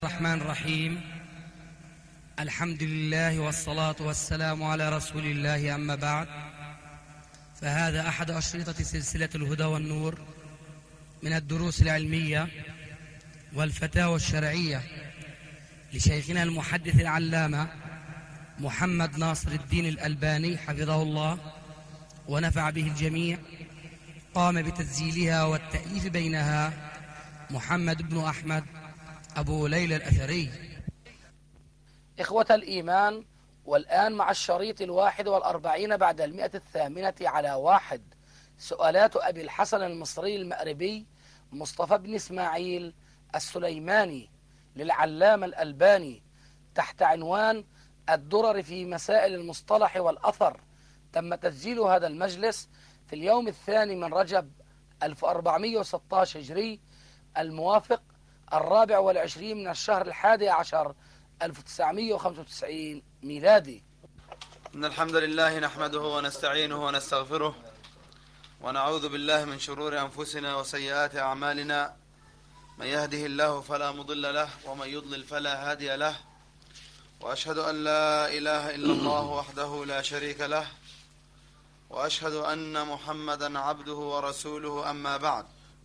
الرحمن الرحيم. الحمد لله والصلاة والسلام على رسول الله، أما بعد، فهذا أحد أشرطة سلسلة الهدى والنور من الدروس العلمية والفتاوى الشرعية لشيخنا المحدث العلامة محمد ناصر الدين الألباني حفظه الله ونفع به الجميع. قام بتسجيلها والتأليف بينها محمد بن أحمد أبو ليلى الأثري. إخوة الإيمان، والآن مع الشريط 41 بعد 108 سؤالات أبي الحسن المصري المأربي مصطفى بن إسماعيل السليماني للعلامة الألباني تحت عنوان الدرر في مسائل المصطلح والأثر. تم تسجيل هذا المجلس في اليوم 2 من رجب 1416 هجري الموافق 24 من الشهر 11 1995 ميلادي. إن الحمد لله نحمده ونستعينه ونستغفره ونعوذ بالله من شرور أنفسنا وسيئات أعمالنا. من يهده الله فلا مضل له ومن يضلل فلا هادي له، وأشهد أن لا إله إلا الله وحده لا شريك له، وأشهد أن محمدا عبده ورسوله، أما بعد.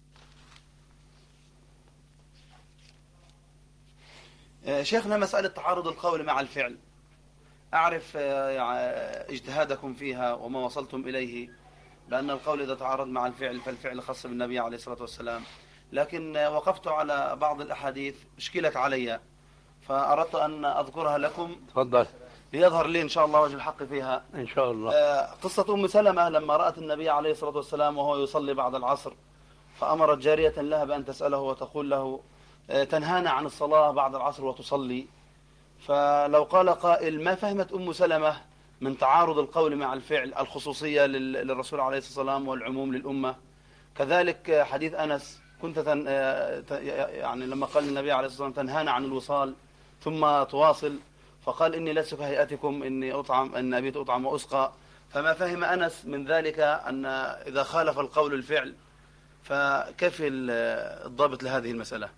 شيخنا، مسألة تعارض القول مع الفعل، أعرف اجتهادكم فيها وما وصلتم إليه، لأن القول إذا تعارض مع الفعل فالفعل خاص بالنبي عليه الصلاة والسلام، لكن وقفت على بعض الأحاديث اشكلت علي، فأردت أن أذكرها لكم. تفضل. ليظهر لي إن شاء الله وجه الحق فيها إن شاء الله. قصة أم سلمة لما رأت النبي عليه الصلاة والسلام وهو يصلي بعد العصر، فأمرت جارية لها بأن تسأله وتقول له تنهانا عن الصلاة بعد العصر وتصلي. فلو قال قائل ما فهمت أم سلمة من تعارض القول مع الفعل الخصوصية للرسول عليه الصلاة والسلام والعموم للأمة؟ كذلك حديث أنس، كنت يعني لما قال النبي عليه الصلاة والسلام تنهانا عن الوصال ثم تواصل، فقال إني لست كهيئتكم، إن أبيت أطعم وأسقى. فما فهم أنس من ذلك أن إذا خالف القول الفعل، فكيف الضابط لهذه المسألة؟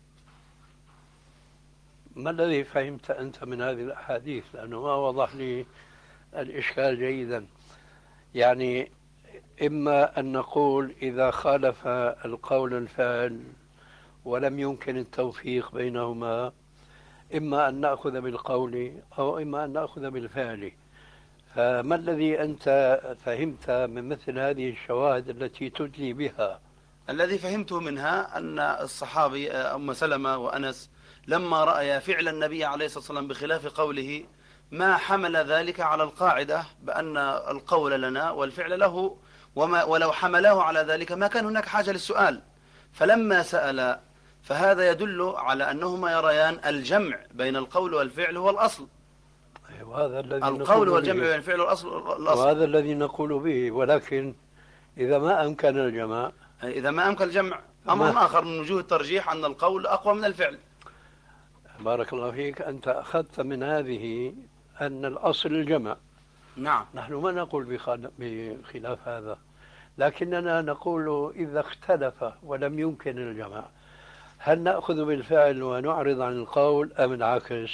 ما الذي فهمت أنت من هذه الأحاديث؟ لأنه ما وضح لي الإشكال جيدا. يعني إما أن نقول إذا خالف القول الفعل ولم يمكن التوفيق بينهما، إما أن نأخذ بالقول أو إما أن نأخذ بالفعل. فما الذي أنت فهمت من مثل هذه الشواهد التي تدلي بها؟ الذي فهمته منها أن الصحابي أم سلمة وأنس لما رأي فعل النبي عليه الصلاة والسلام بخلاف قوله ما حمل ذلك على القاعدة بأن القول لنا والفعل له، ولو حمله على ذلك ما كان هناك حاجة للسؤال. فلما سأل فهذا يدل على أنهما يريان الجمع بين القول والفعل هو الأصل. وهذا الذي القول والجمع بين الفعل والأصل. وهذا الذي نقول به، ولكن إذا ما أمكن الجمع، إذا ما أمكن الجمع أمر آخر من وجوه الترجيح أن القول أقوى من الفعل. بارك الله فيك، أنت أخذت من هذه أن الأصل الجمع. نعم. نحن ما نقول بخلاف هذا، لكننا نقول إذا اختلف ولم يمكن الجمع، هل نأخذ بالفعل ونعرض عن القول أم العكس؟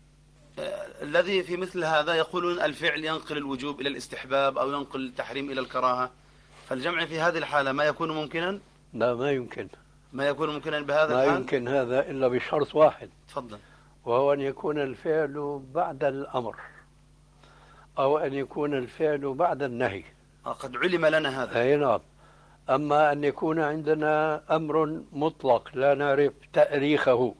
الذي في مثل هذا يقولون الفعل ينقل الوجوب إلى الاستحباب أو ينقل التحريم إلى الكراهة، فالجمع في هذه الحالة ما يكون ممكنا؟ لا، ما يمكن. ما يكون ممكنا بهذا الحال؟ ما يمكن هذا إلا بشرط واحد. تفضل. وهو أن يكون الفعل بعد الأمر أو أن يكون الفعل بعد النهي. قد علم لنا هذا. أي نعم. أما أن يكون عندنا أمر مطلق لا نعرف تأريخه،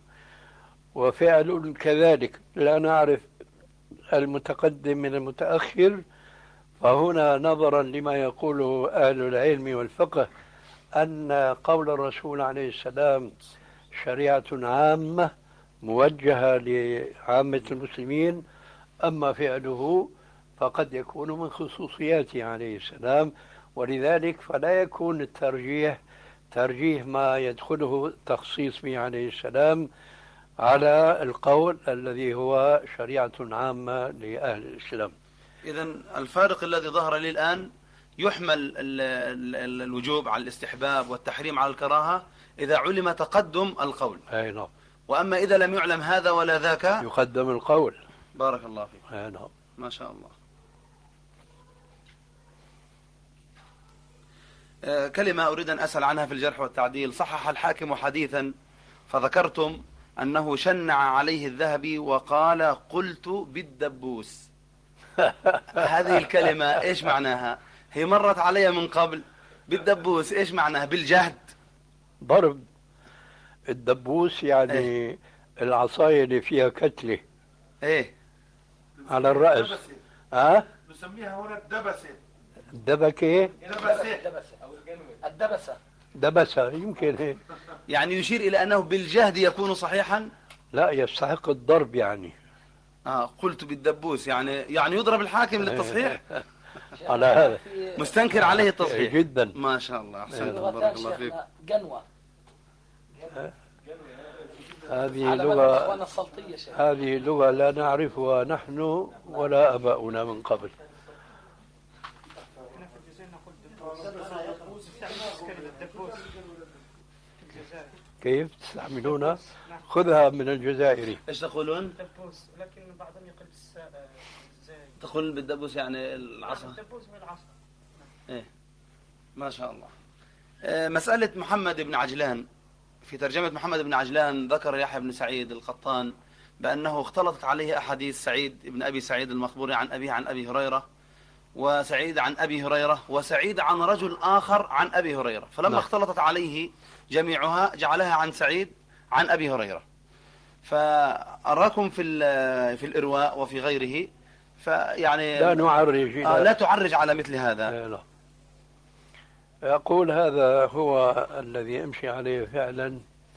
وفعل كذلك لا نعرف المتقدم من المتأخر، فهنا نظرا لما يقوله أهل العلم والفقه أن قول الرسول عليه السلام شريعة عامة موجهة لعامة المسلمين، أما فعله فقد يكون من خصوصياته عليه السلام، ولذلك فلا يكون الترجيح ترجيح ما يدخله التخصيص به عليه السلام على القول الذي هو شريعة عامة لأهل الإسلام. إذن الفارق الذي ظهر لي الآن يحمل الوجوب على الاستحباب والتحريم على الكراهة إذا علم تقدم القول. أي نعم. وأما إذا لم يعلم هذا ولا ذاك يقدم القول. بارك الله فيك. نعم. ما شاء الله. كلمة أريد أن أسأل عنها في الجرح والتعديل. صحح الحاكم حديثا فذكرتم أنه شنع عليه الذهبي وقال قلت بالدبوس. هذه الكلمة إيش معناها؟ هي مرت علي من قبل. بالدبوس إيش معناها؟ بالجهد. ضرب. الدبوس يعني إيه؟ العصاية اللي فيها كتلة إيه؟ على الرأس. دبسة. ها؟ نسميها هنا الدبسة. الدبكة. الدبسة. دبسة يمكن هيك. يعني يشير إلى أنه بالجهد يكون صحيحا. لا، يستحق الضرب يعني. قلت بالدبوس يعني يضرب الحاكم للتصحيح. على هذا مستنكر عليه التصحيح جدا. ما شاء الله. أحسنتم بارك لغتان الله فيك. شيخنا قنوة. هذه على بالك لغة، إخواننا السلطية شيخ. هذه لغة لا نعرفها نحن ولا آباؤنا من قبل. كيف تستعملونها؟ خذها من الجزائري. ايش تقولون؟ دبوس، لكن بعضهم يقول زي تقول بالدبوس يعني العصا. الدبوس من العصا. ايه ما شاء الله. مسألة محمد بن عجلان، في ترجمة محمد بن عجلان ذكر يحيى بن سعيد القطان بأنه اختلطت عليه أحاديث سعيد بن أبي سعيد المقبوري عن أبيه عن أبي هريرة، وسعيد عن أبي هريرة، وسعيد عن رجل آخر عن أبي هريرة، فلما اختلطت عليه جميعها جعلها عن سعيد عن أبي هريرة. فأراكم في الإرواء وفي غيره فيعني لا نعرج لا تعرج على مثل هذا. لا. أقول هذا هو الذي أمشي عليه فعلا،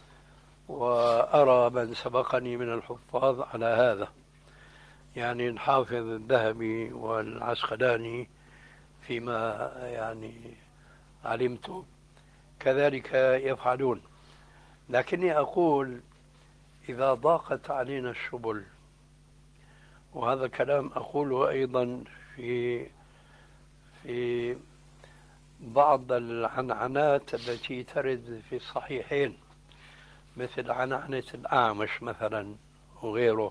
وأرى من سبقني من الحفاظ على هذا، يعني الحافظ الذهبي والعسقلاني فيما يعني علمت كذلك يفعلون. لكني أقول إذا ضاقت علينا السبل، وهذا كلام أقوله أيضا في بعض العنعنات التي ترد في الصحيحين، مثل عنعنة الأعمش مثلا وغيره،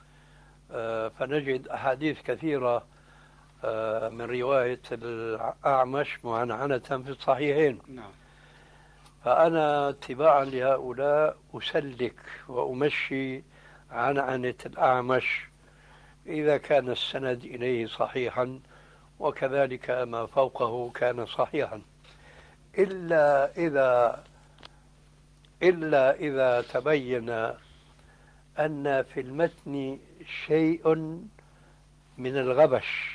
فنجد أحاديث كثيرة من رواية الأعمش معنعنة في الصحيحين. نعم. فأنا اتباعا لهؤلاء أسلك وأمشي عنعنة الأعمش إذا كان السند إليه صحيحا، وكذلك ما فوقه كان صحيحا، إلا إذا تبين أن في المتن شيء من الغبش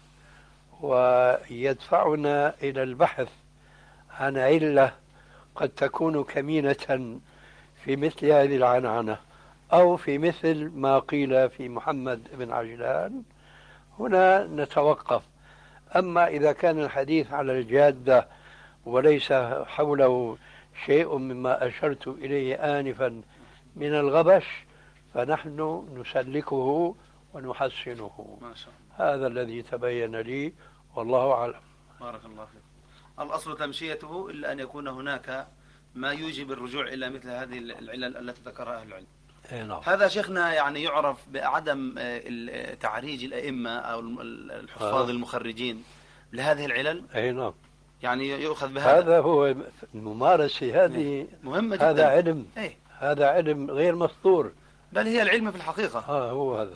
ويدفعنا إلى البحث عن علة قد تكون كمينة في مثل هذه العنعنة أو في مثل ما قيل في محمد بن عجلان، هنا نتوقف. أما إذا كان الحديث على الجادة وليس حوله شيء مما أشرت إليه آنفا من الغبش، فنحن نسلكه ونحسنه. ما شاء الله. هذا الذي تبين لي والله أعلم. بارك الله فيك. الأصل تمشيته إلا أن يكون هناك ما يوجب الرجوع إلى مثل هذه العلل التي ذكرها أهل العلم. نعم. هذا شيخنا يعني يعرف بعدم تعريج الأئمة أو الحفاظ المخرجين لهذه العلل. نعم. يعني يؤخذ بهذا. هذا هو الممارسة، هذه مهمة جدا. هذا علم. إيه؟ هذا علم غير مسطور، بل هي العلم في الحقيقة. هو هذا.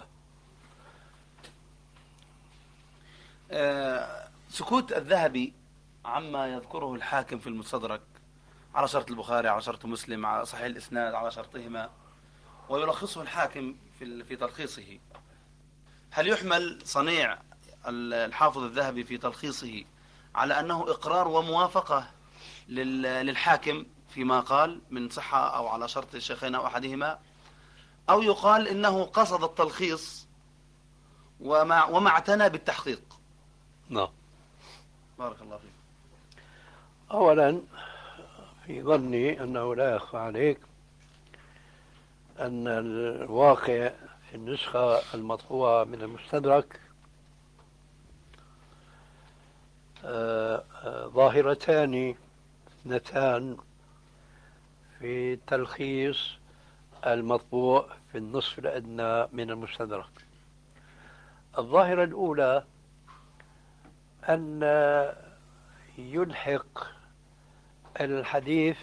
سكوت الذهبي عما يذكره الحاكم في المستدرك على شرط البخاري على شرط مسلم على صحيح الإسناد على شرطهما، ويلخصه الحاكم في تلخيصه، هل يحمل صنيع الحافظ الذهبي في تلخيصه على أنه إقرار وموافقة للحاكم فيما قال من صحة أو على شرط الشيخين أو أحدهما، أو يقال إنه قصد التلخيص وما اعتنى بالتحقيق؟ نعم. بارك الله فيك. أولا في ظني أنه لا يخفى عليك أن الواقع في النسخة المطبوعة من المستدرك ظاهرتان اثنتان في تلخيص المطبوع في النصف الأدنى من المستدرك. الظاهرة الأولى أن يلحق الحديث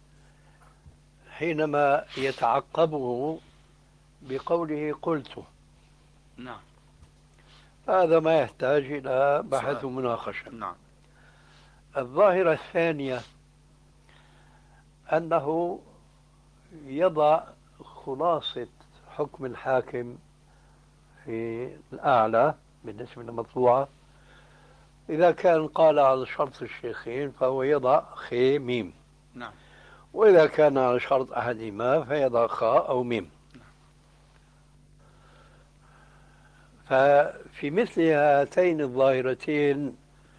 حينما يتعقبه بقوله قلت. نعم. هذا ما يحتاج إلى بحث سؤال. ومناقشة. نعم. الظاهرة الثانية أنه يضع خلاصة حكم الحاكم في الأعلى بالنسبة للمطبوعة. إذا كان قال على شرط الشيخين فهو يضع خي ميم. نعم. وإذا كان على شرط أحدهما فيضع خاء أو ميم. ففي مثل هاتين الظاهرتين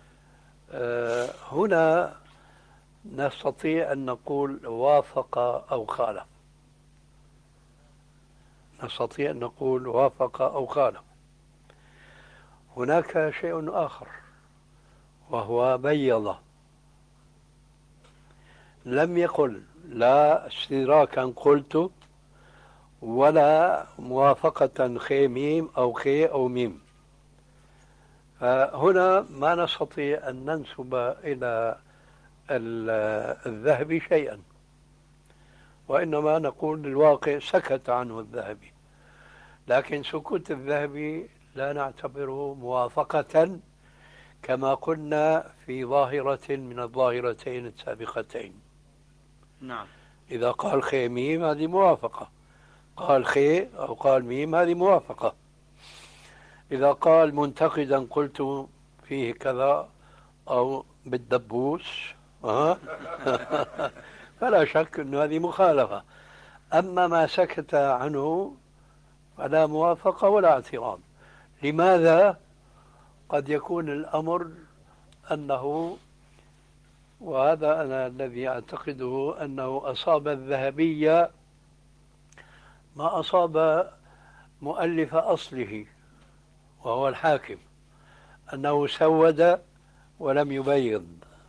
هنا نستطيع أن نقول وافق أو خالف. نستطيع أن نقول وافق أو خالف. هناك شيء آخر وهو بيض، لم يقل لا استدراكا قلت ولا موافقة خي ميم أو خي أو ميم. فهنا ما نستطيع أن ننسب إلى الذهبي شيئا، وإنما نقول الواقع سكت عنه الذهبي، لكن سكوت الذهبي لا نعتبره موافقة كما قلنا في ظاهرة من الظاهرتين السابقتين. نعم. إذا قال خي ميم هذه موافقة، قال خي أو قال ميم هذه موافقة. إذا قال منتقدا قلت فيه كذا أو بالدبوس فلا شك أن هذه مخالفة. أما ما سكت عنه فلا موافقة ولا اعتراض. لماذا؟ قد يكون الأمر أنه، وهذا أنا الذي أعتقده، أنه أصاب الذهبية ما أصاب مؤلف أصله وهو الحاكم، أنه سود ولم يبيض.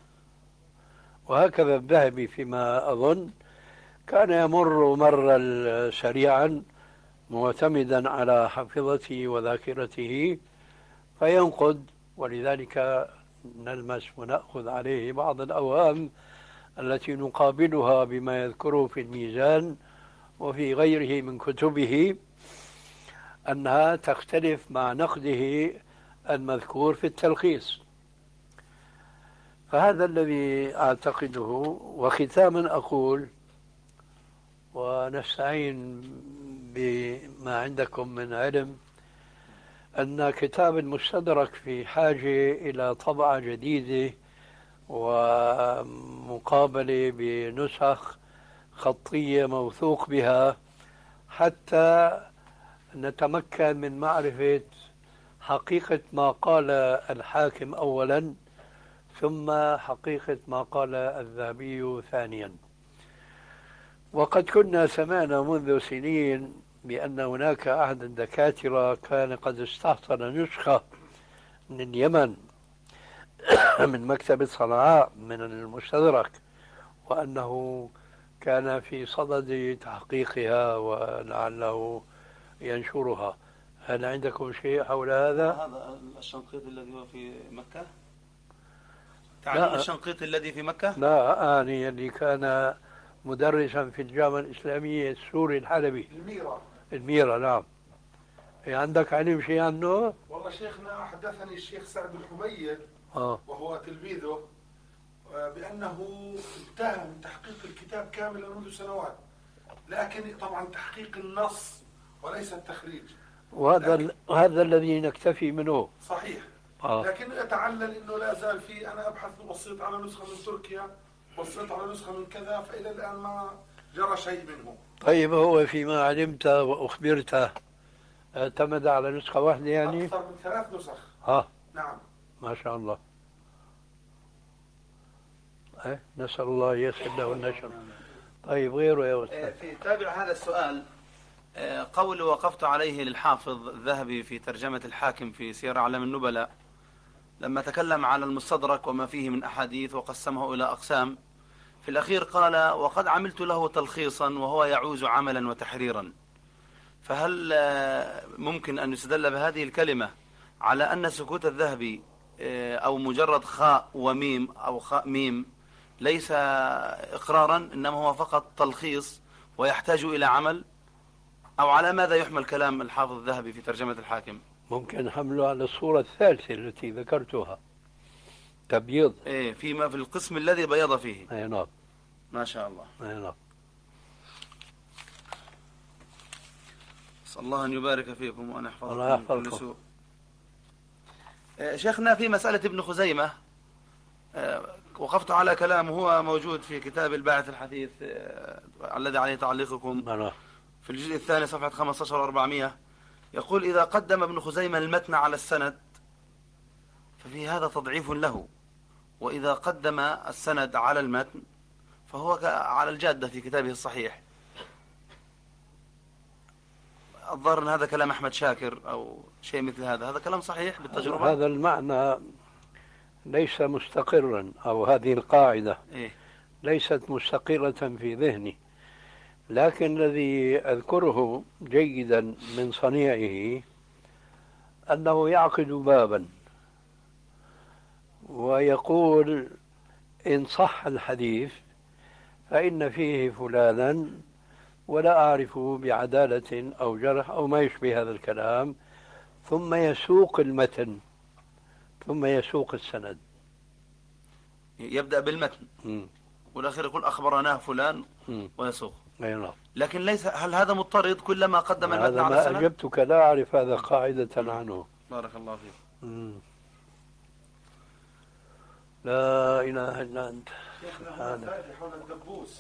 وهكذا الذهبي فيما أظن كان يمر مرا سريعا معتمدا على حفظته وذاكرته فينقد، ولذلك نلمس ونأخذ عليه بعض الأوهام التي نقابلها بما يذكره في الميزان وفي غيره من كتبه أنها تختلف مع نقده المذكور في التلخيص. فهذا الذي أعتقده. وختاما أقول، ونستعين بما عندكم من علم، أن كتاب المستدرك في حاجة إلى طبعة جديدة ومقابلة بنسخ خطية موثوق بها حتى نتمكن من معرفة حقيقة ما قال الحاكم أولا ثم حقيقة ما قال الذهبي ثانيا. وقد كنا سمعنا منذ سنين بأن هناك أحد الدكاترة كان قد استحضر نسخة من اليمن من مكتبة صنعاء من المستدرك، وأنه كان في صدد تحقيقها ولعله ينشرها. هل عندكم شيء حول هذا؟ هذا الشنقيطي الذي هو في مكة؟ تعلم الشنقيطي الذي في مكة؟ لا، آني اللي كان مدرسا في الجامعة الإسلامية السوري الحلبي. الميرة نعم. عندك علم شيء عنه؟ والله شيخنا حدثني الشيخ سعد الحميد وهو تلميذه بأنه انتهى من تحقيق الكتاب كاملا منذ سنوات، لكن طبعا تحقيق النص وليس التخريج، وهذا الذي نكتفي منه. صحيح. لكن أتعلل أنه لا زال في، أنا أبحث وبصيت على نسخة من تركيا، بصيت على نسخة من كذا، فإلى الآن ما جرى شيء منه. طيب هو فيما علمت وأخبرت اعتمد على نسخة واحدة يعني؟ أكثر من 3 نسخ. نعم. ما شاء الله. نسأل الله يسر له النشر. طيب غيره يا أستاذ. في تابع هذا السؤال، قول وقفت عليه للحافظ الذهبي في ترجمة الحاكم في سير أعلام النبلاء لما تكلم على المستدرك وما فيه من أحاديث وقسمه إلى أقسام، في الأخير قال: وقد عملت له تلخيصا وهو يعوز عملا وتحريرا. فهل ممكن أن يستدل بهذه الكلمة على أن سكوت الذهبي أو مجرد خاء وميم أو خاء ميم ليس إقرارا، إنما هو فقط تلخيص ويحتاج إلى عمل؟ أو على ماذا يحمل كلام الحافظ الذهبي في ترجمة الحاكم؟ ممكن حمله على الصورة الثالثة التي ذكرتها، تبييض. إيه، فيما في القسم الذي بيض فيه. أي نعم. ما شاء الله. أي نعم. أسأل الله أن يبارك فيكم وأن الله يحفظكم من كل يحفظكم. سوء. شيخنا، في مسألة ابن خزيمة وقفت على كلام هو موجود في كتاب الباعث الحديث الذي عليه تعليقكم في الجزء الثاني صفحة 15 و400. يقول: إذا قدم ابن خزيمة المتن على السند ففي هذا تضعيف له، وإذا قدم السند على المتن فهو على الجادة في كتابه الصحيح. الظاهر أن هذا كلام أحمد شاكر أو شيء مثل هذا. هذا كلام صحيح بالتجربة؟ هذا المعنى ليس مستقرا، أو هذه القاعدة ليست مستقرة في ذهني، لكن الذي أذكره جيدا من صنيعه أنه يعقد بابا ويقول: إن صح الحديث فإن فيه فلانا ولا أعرفه بعدالة أو جرح أو ما يشبه هذا الكلام، ثم يسوق المتن ثم يسوق السند. يبدأ بالمتن والأخير يقول: أخبرناه فلان ويسوق. نعم. لكن ليس، هل هذا مضطرد كلما قدم المتن على هذا السند؟ ما أجبتك، لا أعرف هذا قاعدة عنه. بارك الله فيك. لا إله إلا أنت. شيخنا حول الدبوس.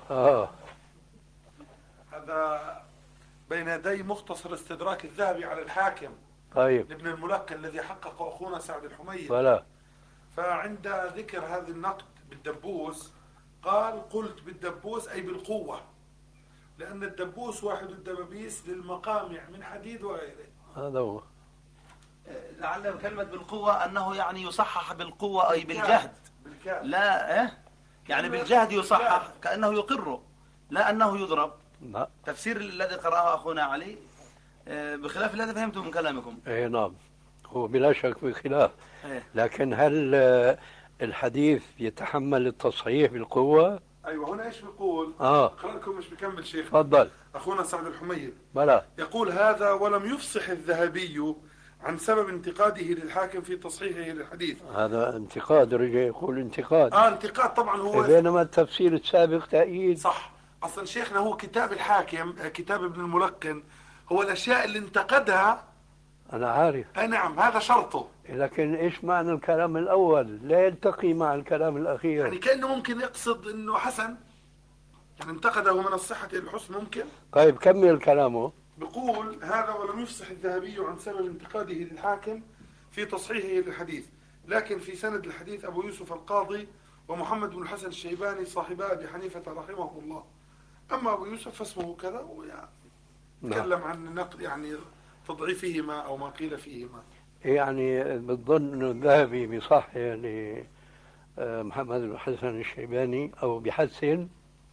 هذا بين يدي مختصر استدراك الذهبي على الحاكم. طيب. لابن الملقن الذي حقق أخونا سعد الحميد. فلا. فعند ذكر هذا النقد بالدبوس قال: قلت بالدبوس أي بالقوة، لأن الدبوس واحد الدبابيس للمقامع من حديد وغيره. هذا هو. لعل كلمة بالقوة أنه يعني يصحح بالقوة أي بالجهد. لا يعني بالجهد يصحح كأنه يقر، لا أنه يضرب. لا. تفسير الذي قرأه أخونا علي بخلاف الذي فهمته من كلامكم. اي نعم، هو بلا شك بخلاف. لكن هل الحديث يتحمل التصحيح بالقوة؟ أيوة، هنا إيش بيقول؟ أقرأ لكم، مش بكمل شيخ. تفضل. أخونا سعد الحميد بلى. يقول: هذا ولم يفصح الذهبي عن سبب انتقاده للحاكم في تصحيحه للحديث. هذا انتقاد، رجع يقول انتقاد. انتقاد طبعا هو. بينما التفسير السابق تأييد. صح. أصلا شيخنا هو كتاب الحاكم، كتاب ابن الملقن، هو الأشياء اللي انتقدها. أنا عارف. أي نعم، هذا شرطه. لكن إيش معنى الكلام الأول؟ لا يلتقي مع الكلام الأخير. يعني كأنه ممكن يقصد إنه حسن، يعني انتقده من الصحة إلى الحسن ممكن. طيب كمل كلامه. بقول: هذا ولم يفصح الذهبي عن سبب انتقاده للحاكم في تصحيحه للحديث، لكن في سند الحديث أبو يوسف القاضي ومحمد بن الحسن الشيباني صاحبا أبي حنيفة رحمه الله. أما أبو يوسف فاسمه كذا، ويعني تكلم عن نقد يعني تضعيفهما أو ما قيل فيهما. يعني بتظن أنه الذهبي بصح يعني محمد بن الحسن الشيباني أو بحسن؟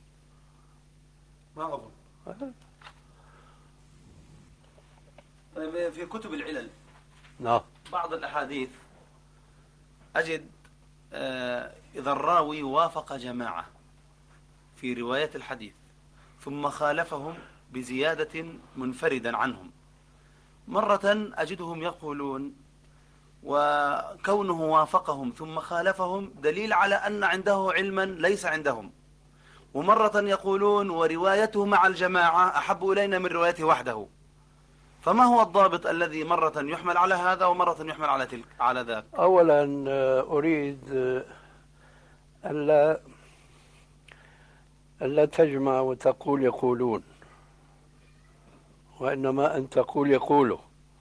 ما أظن. طيب، في كتب العلل نعم بعض الأحاديث أجد إذا الراوي وافق جماعة في رواية الحديث ثم خالفهم بزيادة منفردا عنهم، مرة أجدهم يقولون وكونه وافقهم ثم خالفهم دليل على أن عنده علما ليس عندهم، ومرة يقولون وروايته مع الجماعة أحب إلينا من روايته وحده. فما هو الضابط الذي مرة يحمل على هذا ومرة يحمل على تلك على ذاك؟ أولا أريد ألا تجمع وتقول يقولون، وإنما أن تقول يقولوا.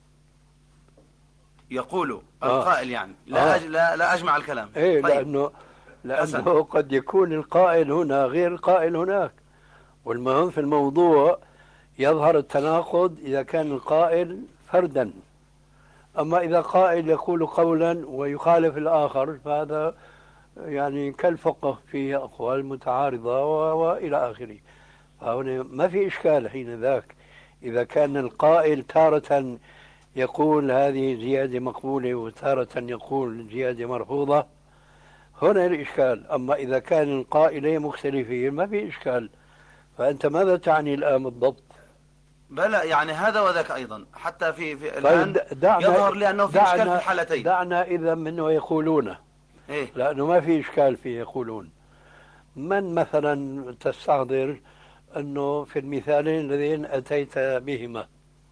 القائل يعني لا أجمع الكلام. إيه طيب. لأنه قد يكون القائل هنا غير القائل هناك، والمهم في الموضوع يظهر التناقض إذا كان القائل فردا. أما إذا قائل يقول قولا ويخالف الآخر فهذا يعني كالفقه فيه أقوال متعارضة وإلى آخره. فهنا ما في إشكال حين ذاك إذا كان القائل تارة يقول هذه زيادة مقبولة وتارة يقول زيادة مرفوضة، هنا الإشكال. أما إذا كان القائلين مختلفين ما في إشكال. فأنت ماذا تعني الآن بالضبط؟ بلى يعني هذا وذاك أيضا، حتى في الآن طيب يظهر لي أنه في إشكال في الحالتين. دعنا إذا منه يقولون، إيه؟ لأنه ما في إشكال فيه يقولون. من مثلا تستحضر أنه في المثالين الذين أتيت بهما؟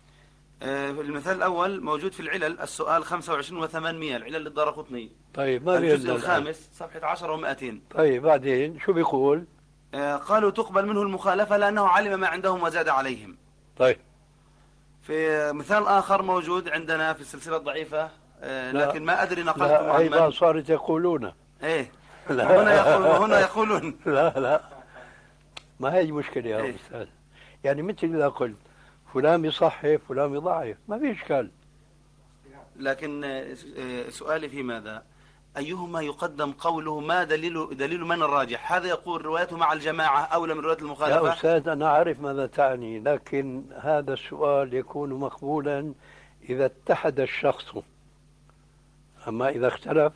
المثال الأول موجود في العلل، السؤال 25 و800، العلل للدارقطني. طيب ما الجزء الخامس صفحة 10 و200. طيب بعدين شو بيقول؟ قالوا تقبل منه المخالفة لأنه علم ما عندهم وزاد عليهم. طيب في مثال آخر موجود عندنا في السلسلة الضعيفة، لكن ما أدري نقلتم عن أيضا من. صارت يقولون. إيه لا. هنا يقولون. لا ما هي مشكلة يا أستاذ. يعني مثل إذا قلت فلان بيصحح فلان بيضعف ما في إشكال. لكن سؤالي في ماذا؟ أيهما يقدم قوله؟ ما دليل من الراجح؟ هذا يقول روايته مع الجماعة أولى من رواية المخالفة. يا أستاذ أنا أعرف ماذا تعني، لكن هذا السؤال يكون مقبولا إذا اتحد الشخص، أما إذا اختلف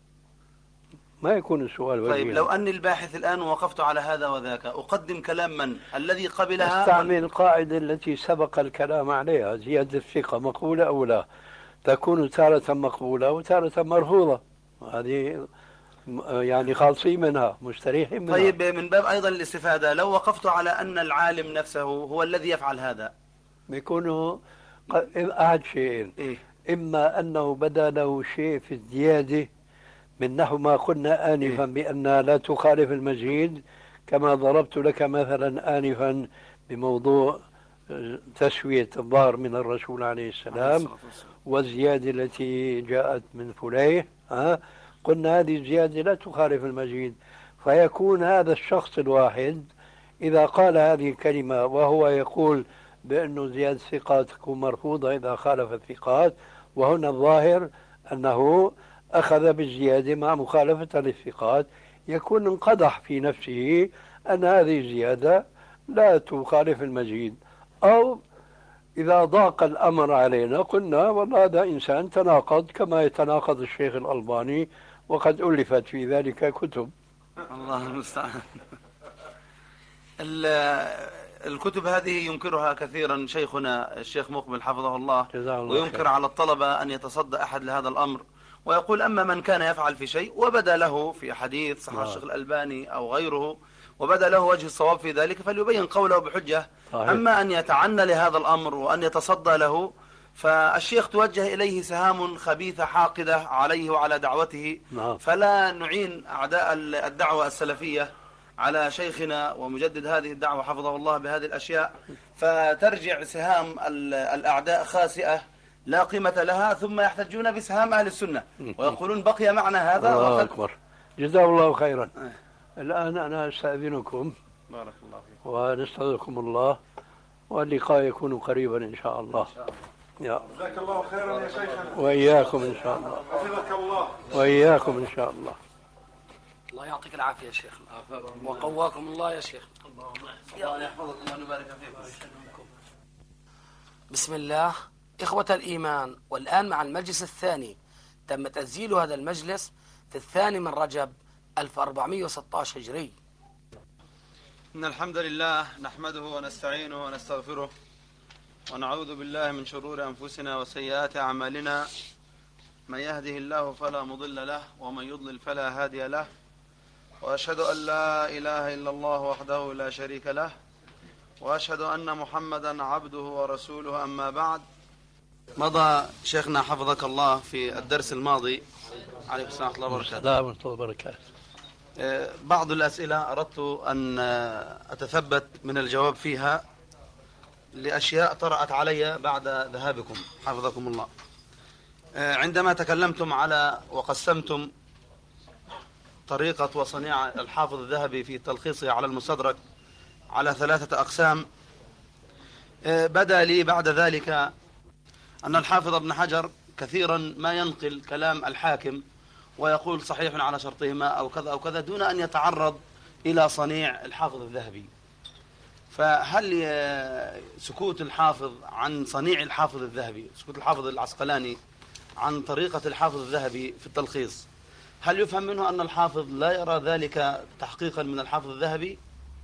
ما يكون السؤال وجيها. طيب لو أني الباحث الآن ووقفت على هذا وذاك، أقدم كلام من؟ الذي قبلها؟ استعمل القاعدة التي سبق الكلام عليها، زيادة الثقة مقبولة أو لا، تكون تارة مقبولة وتارة مرفوضة. هذه يعني خالصين منها مستريحين منها. طيب من باب أيضا الاستفادة، لو وقفت على أن العالم نفسه هو الذي يفعل هذا، بيكونوا أحد شيئين. إيه؟ إما أنه بدا له شيء في الزيادة من نحو ما قلنا آنفا بأنها لا تخالف المزيد، كما ضربت لك مثلا آنفا بموضوع تسوية الظهر من الرسول عليه السلام والزيادة التي جاءت من فليه، قلنا هذه الزيادة لا تخالف المزيد. فيكون هذا الشخص الواحد إذا قال هذه الكلمة وهو يقول بأنه زيادة الثقات تكون مرفوضة إذا خالف الثقات، وهنا الظاهر أنه أخذ بالزيادة مع مخالفة للثقات، يكون انقدح في نفسه أن هذه الزيادة لا تخالف المزيد. أو إذا ضاق الأمر علينا قلنا والله هذا إنسان تناقض كما يتناقض الشيخ الألباني، وقد ألفت في ذلك كتب. الله المستعان. الكتب هذه ينكرها كثيرا شيخنا الشيخ مقبل حفظه الله، وينكر على الطلبة أن يتصدى أحد لهذا الأمر، ويقول أما من كان يفعل في شيء وبدأ له في حديث صحيح الشيخ الألباني أو غيره وبدأ له وجه الصواب في ذلك فليبين قوله بحجة. أما أن يتعنى لهذا الأمر وأن يتصدى له فالشيخ توجه إليه سهام خبيثة حاقدة عليه وعلى دعوته. فلا نعين أعداء الدعوة السلفية على شيخنا ومجدد هذه الدعوة حفظه الله بهذه الأشياء، فترجع سهام الأعداء خاسئة لا قيمة لها، ثم يحتجون بسهام أهل السنة ويقولون بقي معنا هذا. الله أكبر، جزاه الله خيرا. الآن أنا أستأذنكم بارك الله فيكم ونستودعكم الله، واللقاء يكون قريبا إن شاء الله. جزاك الله خيرا يا شيخنا. وإياكم إن شاء الله. حفظك الله. وإياكم إن شاء الله. الله يعطيك العافية يا شيخ وقواكم الله يا شيخ. الله يحفظكم ونبارك فيكم. بسم الله. إخوة الإيمان، والآن مع المجلس الثاني. تم تسجيل هذا المجلس في 2 من رجب 1416 هجري. إن الحمد لله نحمده ونستعينه ونستغفره ونعوذ بالله من شرور أنفسنا وسيئات أعمالنا، من يهده الله فلا مضل له ومن يضلل فلا هادي له، وأشهد أن لا إله إلا الله وحده لا شريك له، وأشهد أن محمدا عبده ورسوله. أما بعد، مضى شيخنا حفظك الله في الدرس الماضي عليكم السلام ورحمة الله وبركاته بعض الأسئلة أردت أن أتثبت من الجواب فيها لأشياء طرأت علي بعد ذهابكم حفظكم الله. عندما تكلمتم على وقسمتم طريقة وصنيع الحافظ الذهبي في تلخيصه على المستدرك على 3 أقسام، بدا لي بعد ذلك أن الحافظ ابن حجر كثيرا ما ينقل كلام الحاكم ويقول صحيح على شرطهما أو كذا أو كذا دون أن يتعرض إلى صنيع الحافظ الذهبي. فهل سكوت الحافظ عن صنيع الحافظ الذهبي، سكوت الحافظ العسقلاني عن طريقة الحافظ الذهبي في التلخيص، هل يفهم منه أن الحافظ لا يرى ذلك تحقيقا من الحافظ الذهبي؟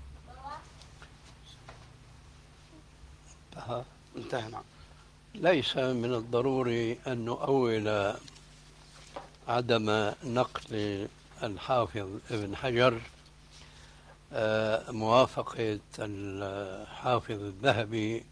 انتهى. نعم. ليس من الضروري أن نؤول عدم نقل الحافظ ابن حجر موافقة الحافظ الذهبي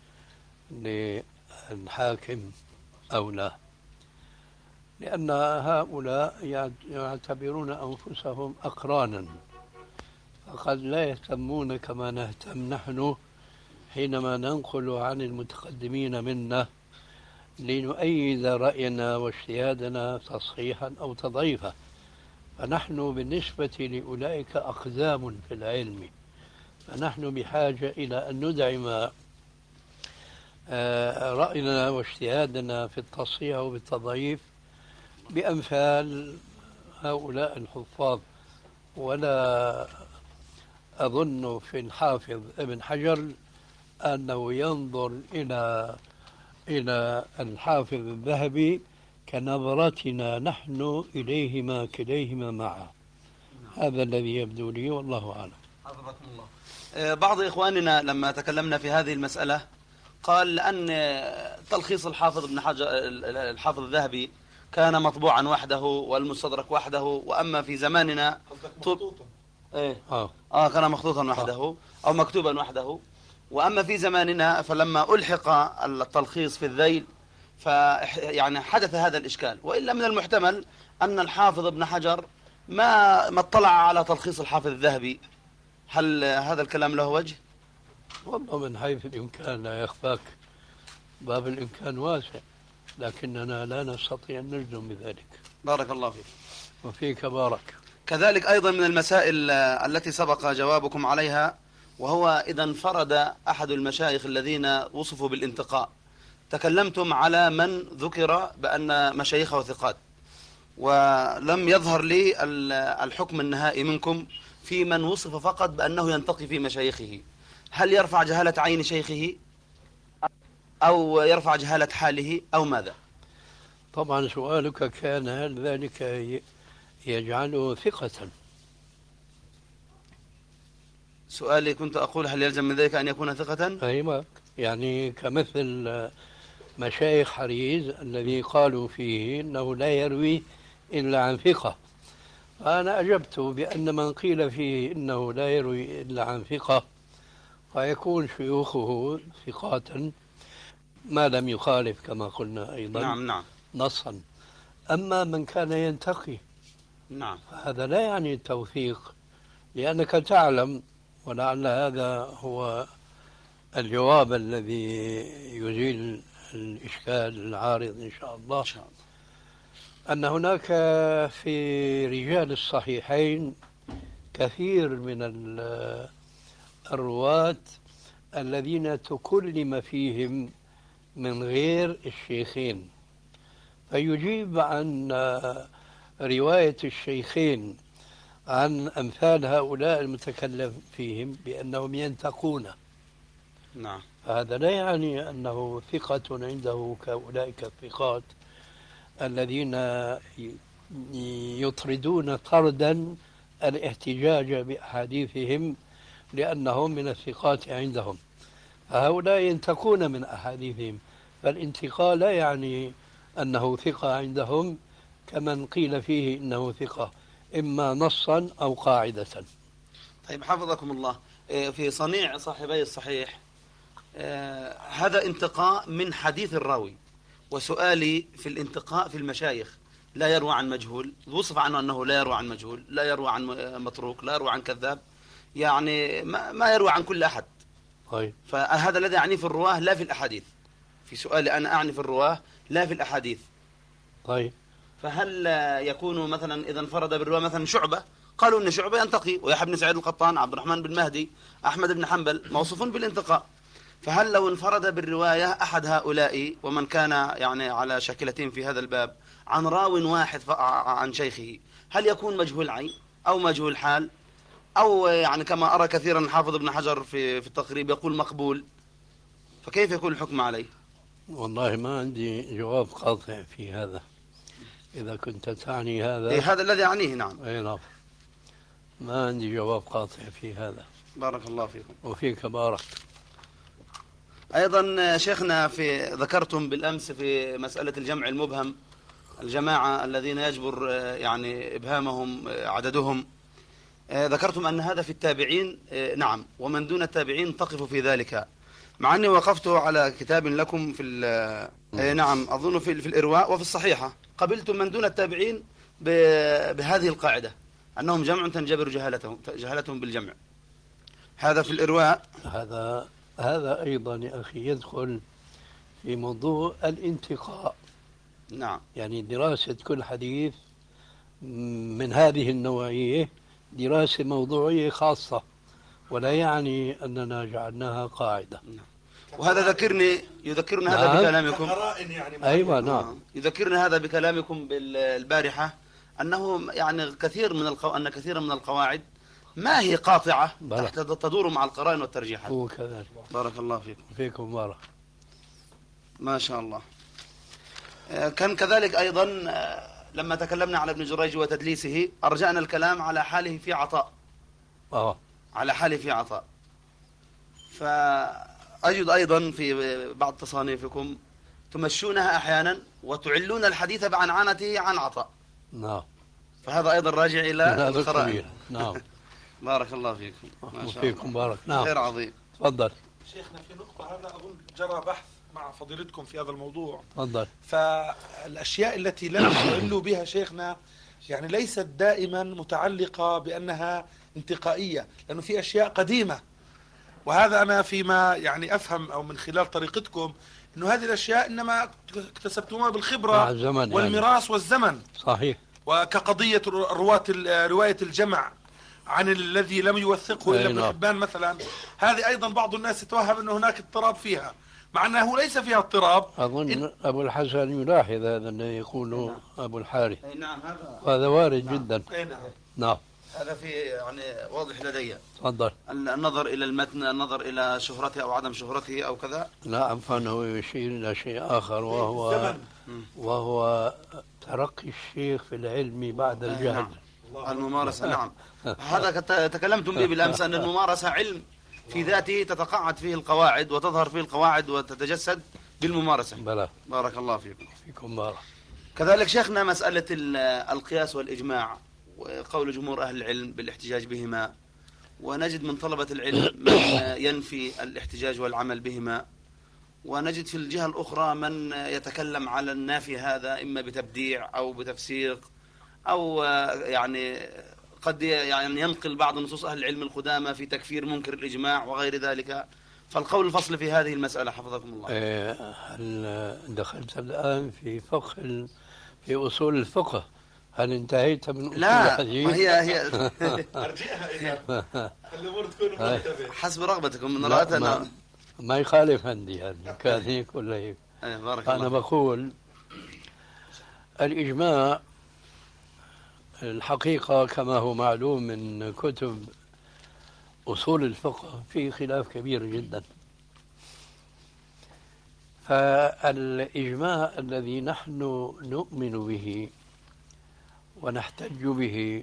للحاكم أو لا، لأن هؤلاء يعتبرون أنفسهم أقرانا، فقد لا يهتمون كما نهتم نحن حينما ننقل عن المتقدمين منا لنؤيد رأينا واجتهادنا تصحيحا أو تضعيفا. فنحن بالنسبة لأولئك أقدام في العلم، فنحن بحاجة إلى أن ندعم رأينا واجتهادنا في التصحيح وبالتضعيف بأمثال هؤلاء الحفاظ. ولا أظن في الحافظ ابن حجر أنه ينظر إلى الحافظ الذهبي كنظرتنا نحن إليهما كليهما معا. هذا الذي يبدو لي والله أعلم. حفظكم الله. بعض إخواننا لما تكلمنا في هذه المسألة قال لأن تلخيص الحافظ ابن حجر الحافظ الذهبي كان مطبوعا وحده والمستدرك وحده، وأما في زماننا كان مخطوطا وحده أو مكتوبا وحده، وأما في زماننا فلما ألحق التلخيص في الذيل يعني حدث هذا الإشكال. وإلا من المحتمل أن الحافظ ابن حجر ما اطلع على تلخيص الحافظ الذهبي. هل هذا الكلام له وجه؟ والله من حيث الإمكان لا يخفاك، باب الإمكان واسع، لكننا لا نستطيع أن نجزم بذلك. بارك الله فيك. وفيك بارك. كذلك أيضا من المسائل التي سبق جوابكم عليها، وهو إذا انفرد أحد المشايخ الذين وصفوا بالانتقاء، تكلمتم على من ذكر بأن مشايخه ثقات، ولم يظهر لي الحكم النهائي منكم في من وصف فقط بأنه ينتقي في مشايخه. هل يرفع جهالة عين شيخه أو يرفع جهالة حاله أو ماذا؟ طبعا سؤالك كان هل ذلك يجعله ثقة؟ سؤالي كنت أقول هل يلزم من ذلك أن يكون ثقة؟ أيوة، يعني كمثل مشايخ حريز الذي قالوا فيه أنه لا يروي إلا عن ثقة. فأنا أجبت بأن من قيل فيه إنه لا يروي إلا عن ثقة فيكون شيوخه ثقات ما لم يخالف كما قلنا أيضا. نعم نصا. أما من كان ينتقي فهذا لا يعني التوثيق، لأنك تعلم، ولعل هذا هو الجواب الذي يزيل الإشكال العارض إن شاء الله، أن هناك في رجال الصحيحين كثير من الرواة الذين تكلم فيهم من غير الشيخين، فيجيب عن رواية الشيخين عن أمثال هؤلاء المتكلم فيهم بأنهم ينتقون. نعم. هذا لا يعني أنه ثقة عنده كأولئك الثقات الذين يطردون طردا الاحتجاج بأحاديثهم لأنهم من الثقات عندهم، فهؤلاء ينتقون من أحاديثهم، فالانتقاء لا يعني أنه ثقة عندهم كمن قيل فيه إنه ثقة إما نصا أو قاعدة. طيب حفظكم الله، في صنيع صاحبي الصحيح هذا انتقاء من حديث الراوي، وسؤالي في الانتقاء في المشايخ لا يروى عن مجهول، وصف عنه أنه لا يروى عن مجهول، لا يروى عن متروك، لا يروى عن كذاب، يعني ما يروى عن كل أحد. طيب. فهذا الذي أعني في الرواه لا في الأحاديث. في سؤالي أنا أعني في الرواه لا في الأحاديث. طيب. فهل يكون مثلا إذا انفرد بالرواه مثلا شعبة، قالوا إن شعبة ينتقي، ويحيى بن سعيد القطان، عبد الرحمن بن مهدي، أحمد بن حنبل موصوفون بالانتقاء، فهل لو انفرد بالرواية أحد هؤلاء ومن كان يعني على شاكلتين في هذا الباب عن راو واحد عن شيخه، هل يكون مجهول عين أو مجهول حال، أو يعني كما أرى كثيرا الحافظ ابن حجر في التقريب يقول مقبول، فكيف يكون الحكم عليه؟ والله ما عندي جواب قاطع في هذا. إذا كنت تعني هذا إيه هذا الذي أعنيه. نعم. أي نعم، ما عندي جواب قاطع في هذا. بارك الله فيكم. وفيك بارك. أيضا شيخنا ذكرتم بالأمس في مسألة الجمع المبهم، الجماعة الذين يجبر يعني إبهامهم عددهم، ذكرتم أن هذا في التابعين. نعم، ومن دون التابعين تقف في ذلك، مع أني وقفت على كتاب لكم في نعم أظن في الإرواء وفي الصحيحة، قبلتم من دون التابعين بهذه القاعدة أنهم جمع تنجبر جهالتهم بالجمع. هذا في الإرواء. هذا أيضا يا أخي يدخل في موضوع الانتقاء. نعم. يعني دراسة كل حديث من هذه النوعية دراسة موضوعية خاصة، ولا يعني أننا جعلناها قاعدة. وهذا يذكرني هذا بكلامكم. يعني أيوة نعم. يذكرني هذا بكلامكم بالبارحة أنه يعني أن كثيرا من القواعد ما هي قاطعة، تدور مع القرائن والترجيحات. هو كذلك. بارك الله فيكم. فيكم بارك. ما شاء الله. كان كذلك أيضا لما تكلمنا على ابن جريج وتدليسه أرجعنا الكلام على حاله في عطاء. على حاله في عطاء. فأجد أيضا في بعض تصانيفكم تمشونها أحيانا وتعلون الحديث بعنعنته عن عطاء. نعم. فهذا أيضا راجع إلى القرائن. نعم. بارك الله فيكم. ما شاء فيكم الله. بارك. نعم. خير عظيم. تفضل شيخنا في نقطة، هذا أظن جرى بحث مع فضيلتكم في هذا الموضوع. تفضل. فالأشياء التي لم تعلوا بها شيخنا يعني ليست دائما متعلقة بأنها انتقائية، لأنه في أشياء قديمة، وهذا أنا فيما يعني أفهم أو من خلال طريقتكم أنه هذه الأشياء إنما اكتسبتموها بالخبرة مع الزمن والميراث يعني. والزمن. صحيح. وكقضية رواية الجمع عن الذي لم يوثقه إلا ابن حبان مثلا، هذه أيضا بعض الناس يتوهم أن هناك اضطراب فيها، مع أنه ليس فيها اضطراب. أظن أبو الحسن يلاحظ هذا أنه يقول أبو الحارث. نعم. هذا وارد جدا. نعم. هذا في يعني واضح لدي. تفضل. النظر إلى المتن، النظر إلى شهرته أو عدم شهرته أو كذا. لا، فانه يشير إلى شيء آخر، وهو ترقي الشيخ في العلم بعد الجهل. الممارسة. نعم. هذا تكلمتم به بالأمس أن الممارسة علم في ذاته تتقاعد فيه القواعد وتظهر فيه القواعد وتتجسد بالممارسة. بلى. بارك الله فيكم. فيكم بارك. كذلك شيخنا مسألة القياس والإجماع وقول جمهور أهل العلم بالاحتجاج بهما، ونجد من طلبة العلم من ينفي الاحتجاج والعمل بهما، ونجد في الجهة الأخرى من يتكلم على النافي هذا إما بتبديع أو بتفسيق أو يعني قد يعني ينقل بعض نصوص أهل العلم القدامى في تكفير منكر الإجماع وغير ذلك. فالقول الفصل في هذه المسألة حفظكم الله. هل دخلت الآن في في أصول الفقه؟ هل انتهيت من أصول الحديث؟ لا، هي أرجعها إلى الأمور تكون مرتبة حسب رغبتكم. من رأيت ما يخالف عندي يعني كان هيك ولا هيك. أنا بقول الإجماع الحقيقة كما هو معلوم من كتب أصول الفقه في خلاف كبير جدا. فالإجماع الذي نحن نؤمن به ونحتج به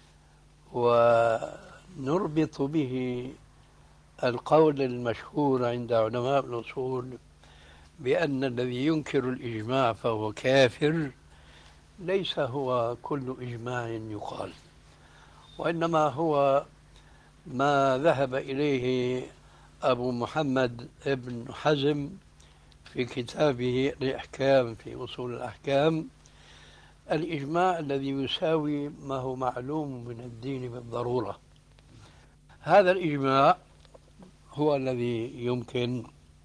ونربط به القول المشهور عند علماء الأصول بأن الذي ينكر الإجماع فهو كافر، ليس هو كل إجماع يقال، وإنما هو ما ذهب إليه أبو محمد ابن حزم في كتابه الإحكام في أصول الأحكام، الإجماع الذي يساوي ما هو معلوم من الدين بالضرورة. هذا الإجماع هو الذي يمكن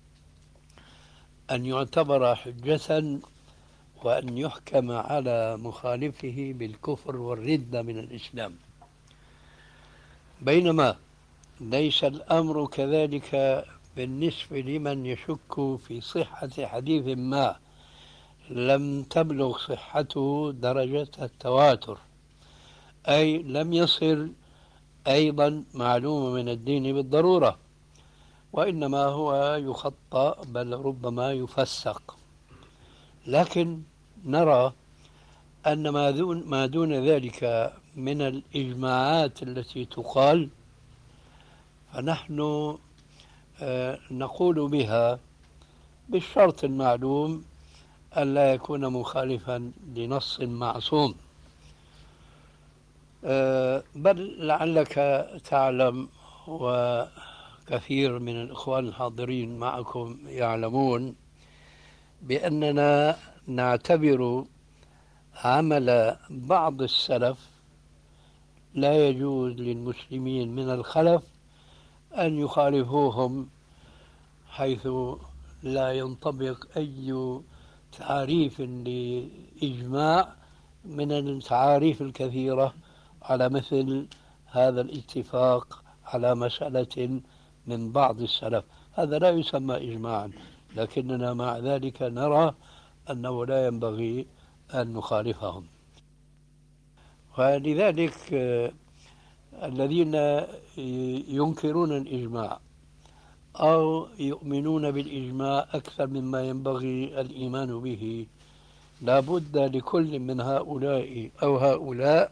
أن يعتبر حجة وأن يحكم على مخالفه بالكفر والردة من الإسلام، بينما ليس الأمر كذلك بالنسبة لمن يشك في صحة حديث ما لم تبلغ صحته درجة التواتر، أي لم يصل أيضا معلومة من الدين بالضرورة، وإنما هو يخطأ بل ربما يفسق. لكن نرى أن ما دون ذلك من الإجماعات التي تقال فنحن نقول بها بالشرط المعلوم ألا يكون مخالفا لنص معصوم. بل لعلك تعلم وكثير من الإخوان الحاضرين معكم يعلمون بأننا نعتبر عمل بعض السلف لا يجوز للمسلمين من الخلف أن يخالفوهم، حيث لا ينطبق أي تعريف لإجماع من التعاريف الكثيرة على مثل هذا الاتفاق على مسألة من بعض السلف. هذا لا يسمى إجماعا، لكننا مع ذلك نرى أنه لا ينبغي أن نخالفهم. ولذلك الذين ينكرون الإجماع أو يؤمنون بالإجماع أكثر مما ينبغي الإيمان به لا بد لكل من هؤلاء أو هؤلاء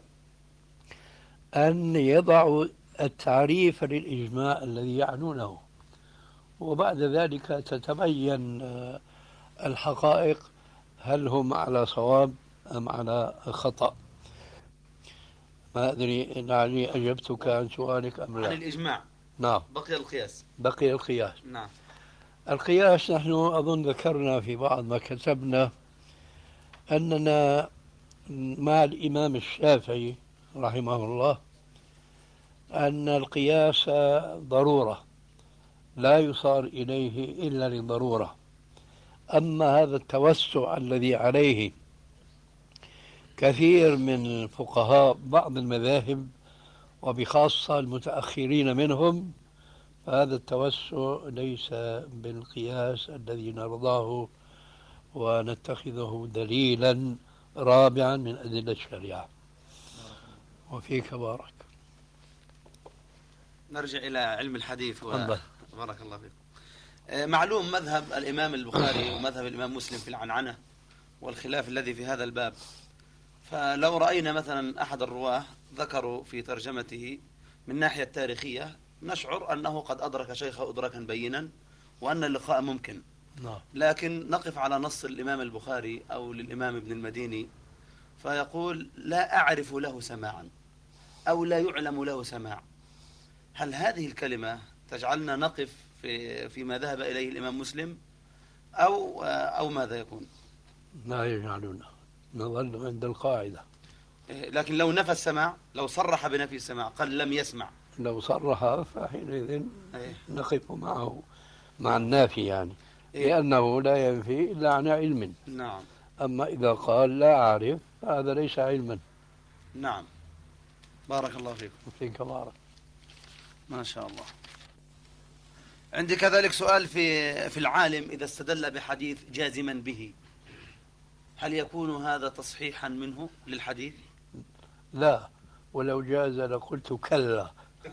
أن يضعوا التعريف للإجماع الذي يعنونه، وبعد ذلك تتبين الحقائق هل هم على صواب أم على خطأ. ما أدري لعلي أجبتك عن سؤالك أم لا. عن الإجماع. نعم. بقي القياس. بقي القياس. نعم. القياس نحن أظن ذكرنا في بعض ما كتبنا أننا مع الإمام الشافعي رحمه الله أن القياس ضرورة لا يصار إليه إلا لضرورة. أما هذا التوسع الذي عليه كثير من الفقهاء بعض المذاهب وبخاصة المتأخرين منهم، فهذا التوسع ليس بالقياس الذي نرضاه ونتخذه دليلا رابعا من أدلة الشريعة. وفيك بارك. نرجع إلى علم الحديث بارك الله فيك. معلوم مذهب الإمام البخاري ومذهب الإمام مسلم في العنعنة والخلاف الذي في هذا الباب. فلو رأينا مثلا أحد الرواه ذكروا في ترجمته من ناحية تاريخية نشعر أنه قد أدرك شيخه إدراكا بينا وأن اللقاء ممكن، لكن نقف على نص الإمام البخاري أو للإمام ابن المديني فيقول لا أعرف له سماعا أو لا يعلم له سماع. هل هذه الكلمة تجعلنا نقف فيما ذهب إليه الإمام مسلم أو ماذا يكون؟ لا يجعلنا نظل عند القاعدة. لكن لو نفى السماع، لو صرح بنفي السماع قال لم يسمع، لو صرح فحينئذ نقف معه مع النافي يعني، لأنه لا ينفي إلا عن علم. نعم. أما إذا قال لا أعرف هذا ليس علما. نعم. بارك الله فيكم. فيك بارك. ما شاء الله. عندي كذلك سؤال في العالم إذا استدل بحديث جازما به، هل يكون هذا تصحيحا منه للحديث؟ لا، ولو جاز لقلت كلا.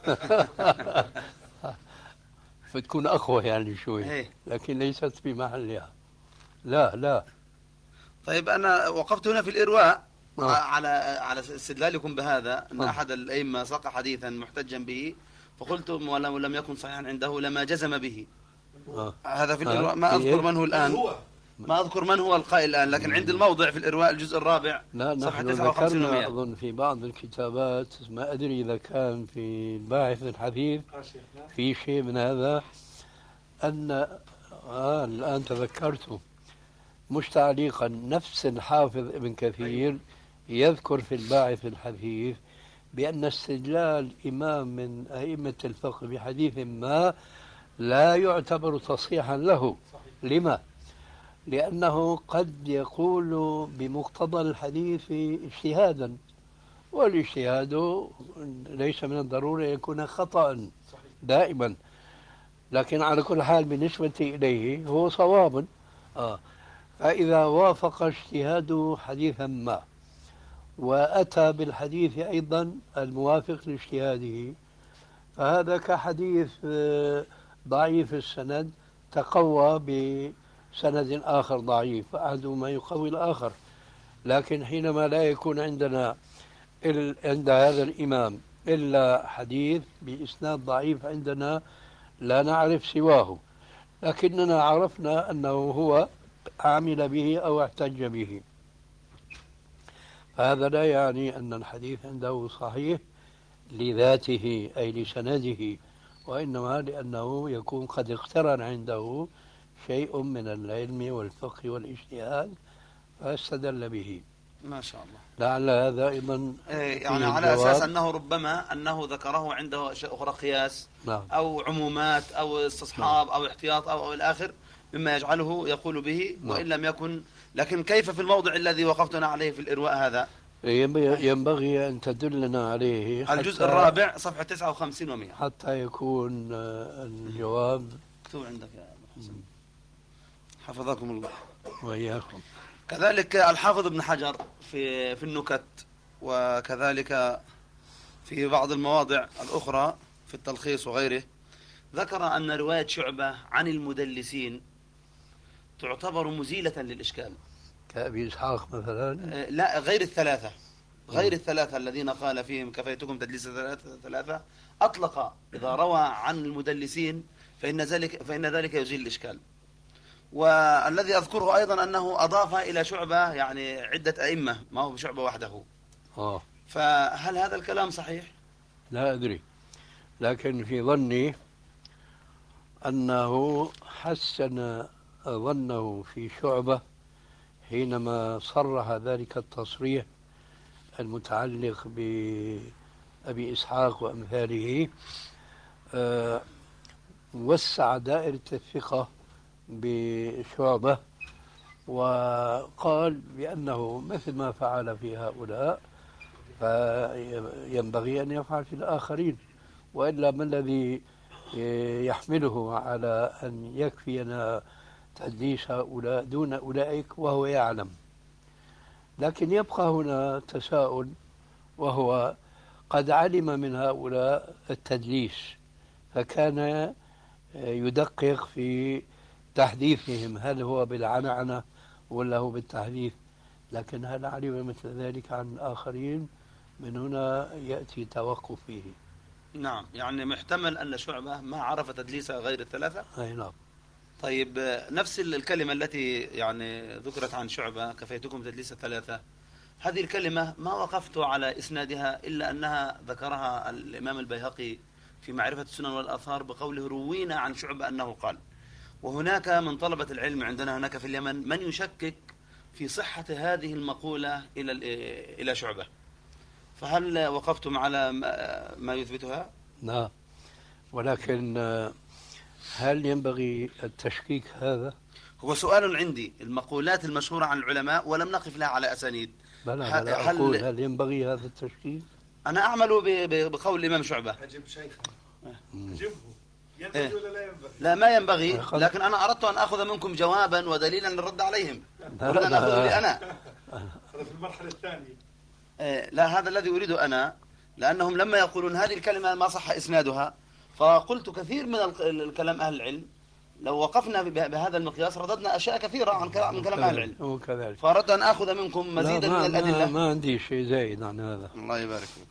فتكون أقوى يعني شوي، لكن ليست في محلها. لا. طيب أنا وقفت هنا في الإرواء على استدلالكم بهذا أن أحد الأئمة ساق حديثا محتجا به فقلت ولو لم يكن صحيحا عنده لما جزم به. هذا في الإرواء. ما أذكر من هو الآن، ما أذكر من هو القائل الآن، لكن عندي الموضع في الإرواء الجزء الرابع صفحة 59 ذكرنا أظن في بعض الكتابات، ما أدري إذا كان في الباحث الحديث في شيء من هذا، أن الآن تذكرته مش تعليقا، نفس الحافظ ابن كثير يذكر في الباحث الحديث بأن استدلال إمام من أئمة الفقه بحديث ما لا يعتبر تصحيحا له. لما؟ لأنه قد يقول بمقتضى الحديث اجتهادا، والاجتهاد ليس من الضروري أن يكون خطأ دائما. لكن على كل حال بالنسبة إليه هو صواب. فإذا وافق اجتهاده حديثا ما وأتى بالحديث أيضا الموافق لاجتهاده، فهذا كحديث ضعيف السند تقوى بسند آخر ضعيف، أحدهما يقوي الآخر. لكن حينما لا يكون عندنا عند هذا الإمام إلا حديث بإسناد ضعيف عندنا لا نعرف سواه، لكننا عرفنا أنه هو عمل به أو احتج به، فهذا لا يعني أن الحديث عنده صحيح لذاته أي لسنده، وإنما لأنه يكون قد اقترن عنده شيء من العلم والفقه والاجتهاد فاستدل به. ما شاء الله. لعل هذا أيضا يعني على أساس أنه ربما أنه ذكره عنده أشياء أخرى قياس، نعم. أو عمومات أو استصحاب، نعم. أو احتياط أو الآخر مما يجعله يقول به، نعم. وإن لم يكن. لكن كيف في الموضع الذي وقفتنا عليه في الإرواء هذا ينبغي أن تدلنا عليه الجزء الرابع صفحة 59 و100 حتى يكون الجواب مكتوب عندك يا أبو حسن. حفظكم الله وإياكم. كذلك الحافظ ابن حجر في النكت، وكذلك في بعض المواضع الأخرى في التلخيص وغيره، ذكر أن رواية شعبة عن المدلسين تعتبر مزيلة للإشكال. كأبي إسحاق مثلا؟ لا، غير الثلاثة، غير الثلاثة الذين قال فيهم كفيتكم تدليس ثلاثة، أطلق إذا روى عن المدلسين فإن ذلك يزيل الإشكال. والذي أذكره أيضا أنه أضاف إلى شعبة يعني عدة أئمة، ما هو بشعبة وحده. فهل هذا الكلام صحيح؟ لا أدري، لكن في ظني أنه حسن ظنه في شعبة حينما صرح ذلك التصريح المتعلق بأبي إسحاق وأمثاله، وسع دائرة الثقة بشعبة وقال بأنه مثل ما فعل في هؤلاء فينبغي أن يفعل في الآخرين، وإلا ما الذي يحمله على أن يكفينا تدليس هؤلاء دون أولئك وهو يعلم. لكن يبقى هنا تساؤل، وهو قد علم من هؤلاء التدليس فكان يدقق في تحديثهم، هل هو بالعنعنة ولا هو بالتحديث، لكن هل علم مثل ذلك عن الآخرين؟ من هنا يأتي توقف فيه. نعم، يعني محتمل أن شعبة ما عرف تدليس غير الثلاثة. أي نعم. طيب، نفس الكلمة التي يعني ذكرت عن شعبة كفيتكم تدليس الثلاثة، هذه الكلمة ما وقفت على إسنادها إلا أنها ذكرها الإمام البيهقي في معرفة السنن والآثار بقوله روينا عن شعبة أنه قال. وهناك من طلبة العلم عندنا هناك في اليمن من يشكك في صحة هذه المقولة إلى شعبة، فهل وقفتم على ما يثبتها؟ نعم، ولكن هل ينبغي التشكيك هذا؟ هو سؤال عندي، المقولات المشهورة عن العلماء ولم نقف لها على أسانيد. بلى أقول هل ينبغي هذا التشكيك؟ أنا أعمل بقول الإمام شعبة. أجب شيخ، أجبه، ينبغي ولا لا ينبغي؟ لا، ما ينبغي، لكن أنا أردت أن أخذ منكم جوابا ودليلا للرد عليهم، أريد أن أخذ لي أنا. هذا في المرحلة الثانية. لا، هذا الذي أريده أنا، لأنهم لما يقولون هذه الكلمة ما صح إسنادها، فقلت كثير من الكلام أهل العلم لو وقفنا بهذا المقياس رددنا أشياء كثيرة من كلام أهل العلم. وكذلك فأردت أن أخذ منكم مزيدا من الأدلة. ما عندي شيء زايد عن هذا. الله يبارك فيك.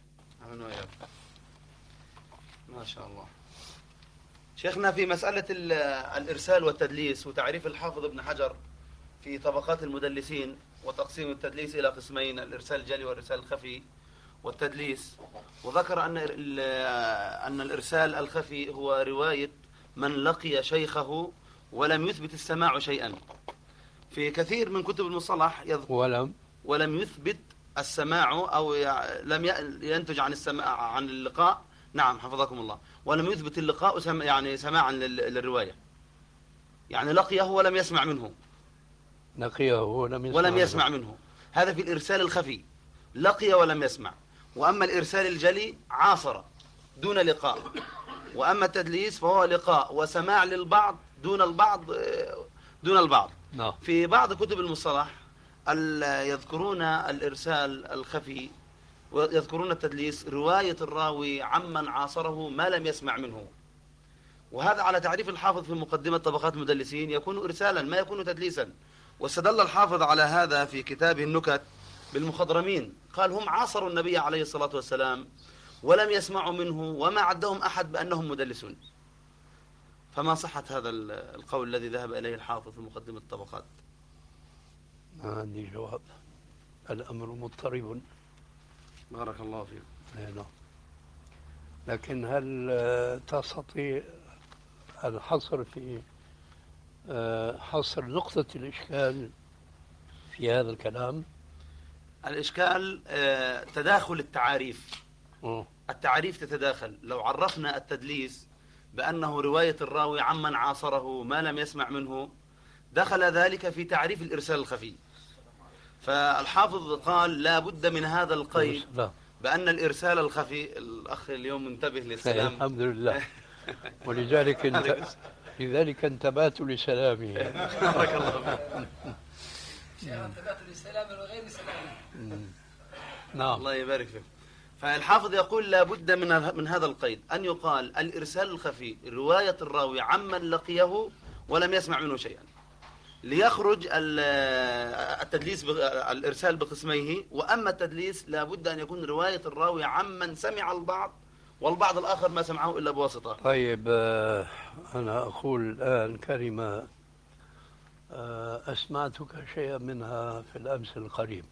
ما شاء الله. شيخنا، في مسألة الإرسال والتدليس وتعريف الحافظ ابن حجر في طبقات المدلسين وتقسيم التدليس إلى قسمين، الإرسال الجلي والإرسال الخفي والتدليس، وذكر أن الإرسال الخفي هو رواية من لقي شيخه ولم يثبت السماع شيئا. في كثير من كتب المصطلح ولم يثبت السماع أو لم ينتج عن السماع عن اللقاء. نعم حفظكم الله. ولم يثبت اللقاء يعني سماعا للرواية، يعني لقيه ولم يسمع منه، لقيه ولم يسمع منه. هذا في الإرسال الخفي، لقي ولم يسمع. وأما الإرسال الجلي عاصر دون لقاء، وأما التدليس فهو لقاء وسماع للبعض دون البعض دون البعض. في بعض كتب المصطلح يذكرون الإرسال الخفي ويذكرون التدليس رواية الراوي عمن عاصره ما لم يسمع منه، وهذا على تعريف الحافظ في مقدمة طبقات المدلسين يكون إرسالا ما يكون تدليسا. واستدل الحافظ على هذا في كتابه النكت بالمخضرمين، قال هم عاصروا النبي عليه الصلاة والسلام ولم يسمعوا منه وما عدهم أحد بأنهم مدلسون. فما صحة هذا القول الذي ذهب إليه الحافظ في مقدمة الطبقات؟ ما عندي جواب، الأمر مضطرب. بارك الله فيك. نعم. لكن هل تستطيع الحصر في حصر نقطة الإشكال في هذا الكلام؟ الإشكال تداخل التعاريف. التعاريف تتداخل. لو عرفنا التدليس بأنه رواية الراوي عمن عاصره ما لم يسمع منه دخل ذلك في تعريف الإرسال الخفي. فالحافظ قال لا بد من هذا القيد بأن الإرسال الخفي. الأخ اليوم منتبه للسلام. الحمد لله. لذلك انتبهت لسلامي. بارك الله فيك. انتبهت لسلام وغير سلام. نعم. الله يبارك فيك. فالحافظ يقول لا بد من هذا القيد أن يقال الإرسال الخفي رواية الراوي عمن لقيه ولم يسمع منه شيئا، ليخرج التدليس الإرسال بقسميه. وأما التدليس لا بد أن يكون رواية الراوي عمن سمع البعض والبعض الآخر ما سمعه إلا بواسطة. طيب أنا أقول الآن كلمة أسمعتك شيئا منها في الأمس القريب،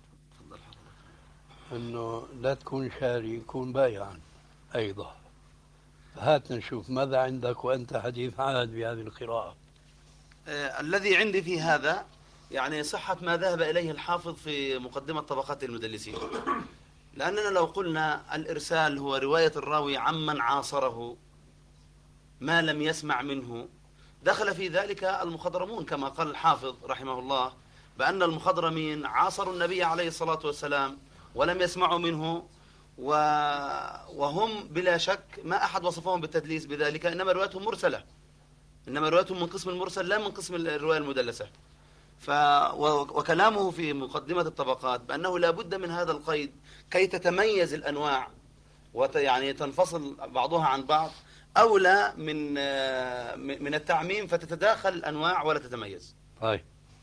أنه لا تكون شاري، كون بايعا أيضا. هات نشوف ماذا عندك وأنت حديث عهد بهذه القراءة. الذي عندي في هذا يعني صحة ما ذهب إليه الحافظ في مقدمة طبقات المدلسين، لأننا لو قلنا الإرسال هو رواية الراوي عمن عاصره ما لم يسمع منه دخل في ذلك المخضرمون، كما قال الحافظ رحمه الله بأن المخضرمين عاصروا النبي عليه الصلاة والسلام ولم يسمعوا منه، وهم بلا شك ما أحد وصفهم بالتدليس بذلك، إنما روايتهم مرسلة، إنما روايتهم من قسم المرسل لا من قسم الرواية المدلسة. وكلامه في مقدمة الطبقات بأنه لا بد من هذا القيد كي تتميز الأنواع يعني تنفصل بعضها عن بعض، أولى من التعميم فتتداخل الأنواع ولا تتميز. طيب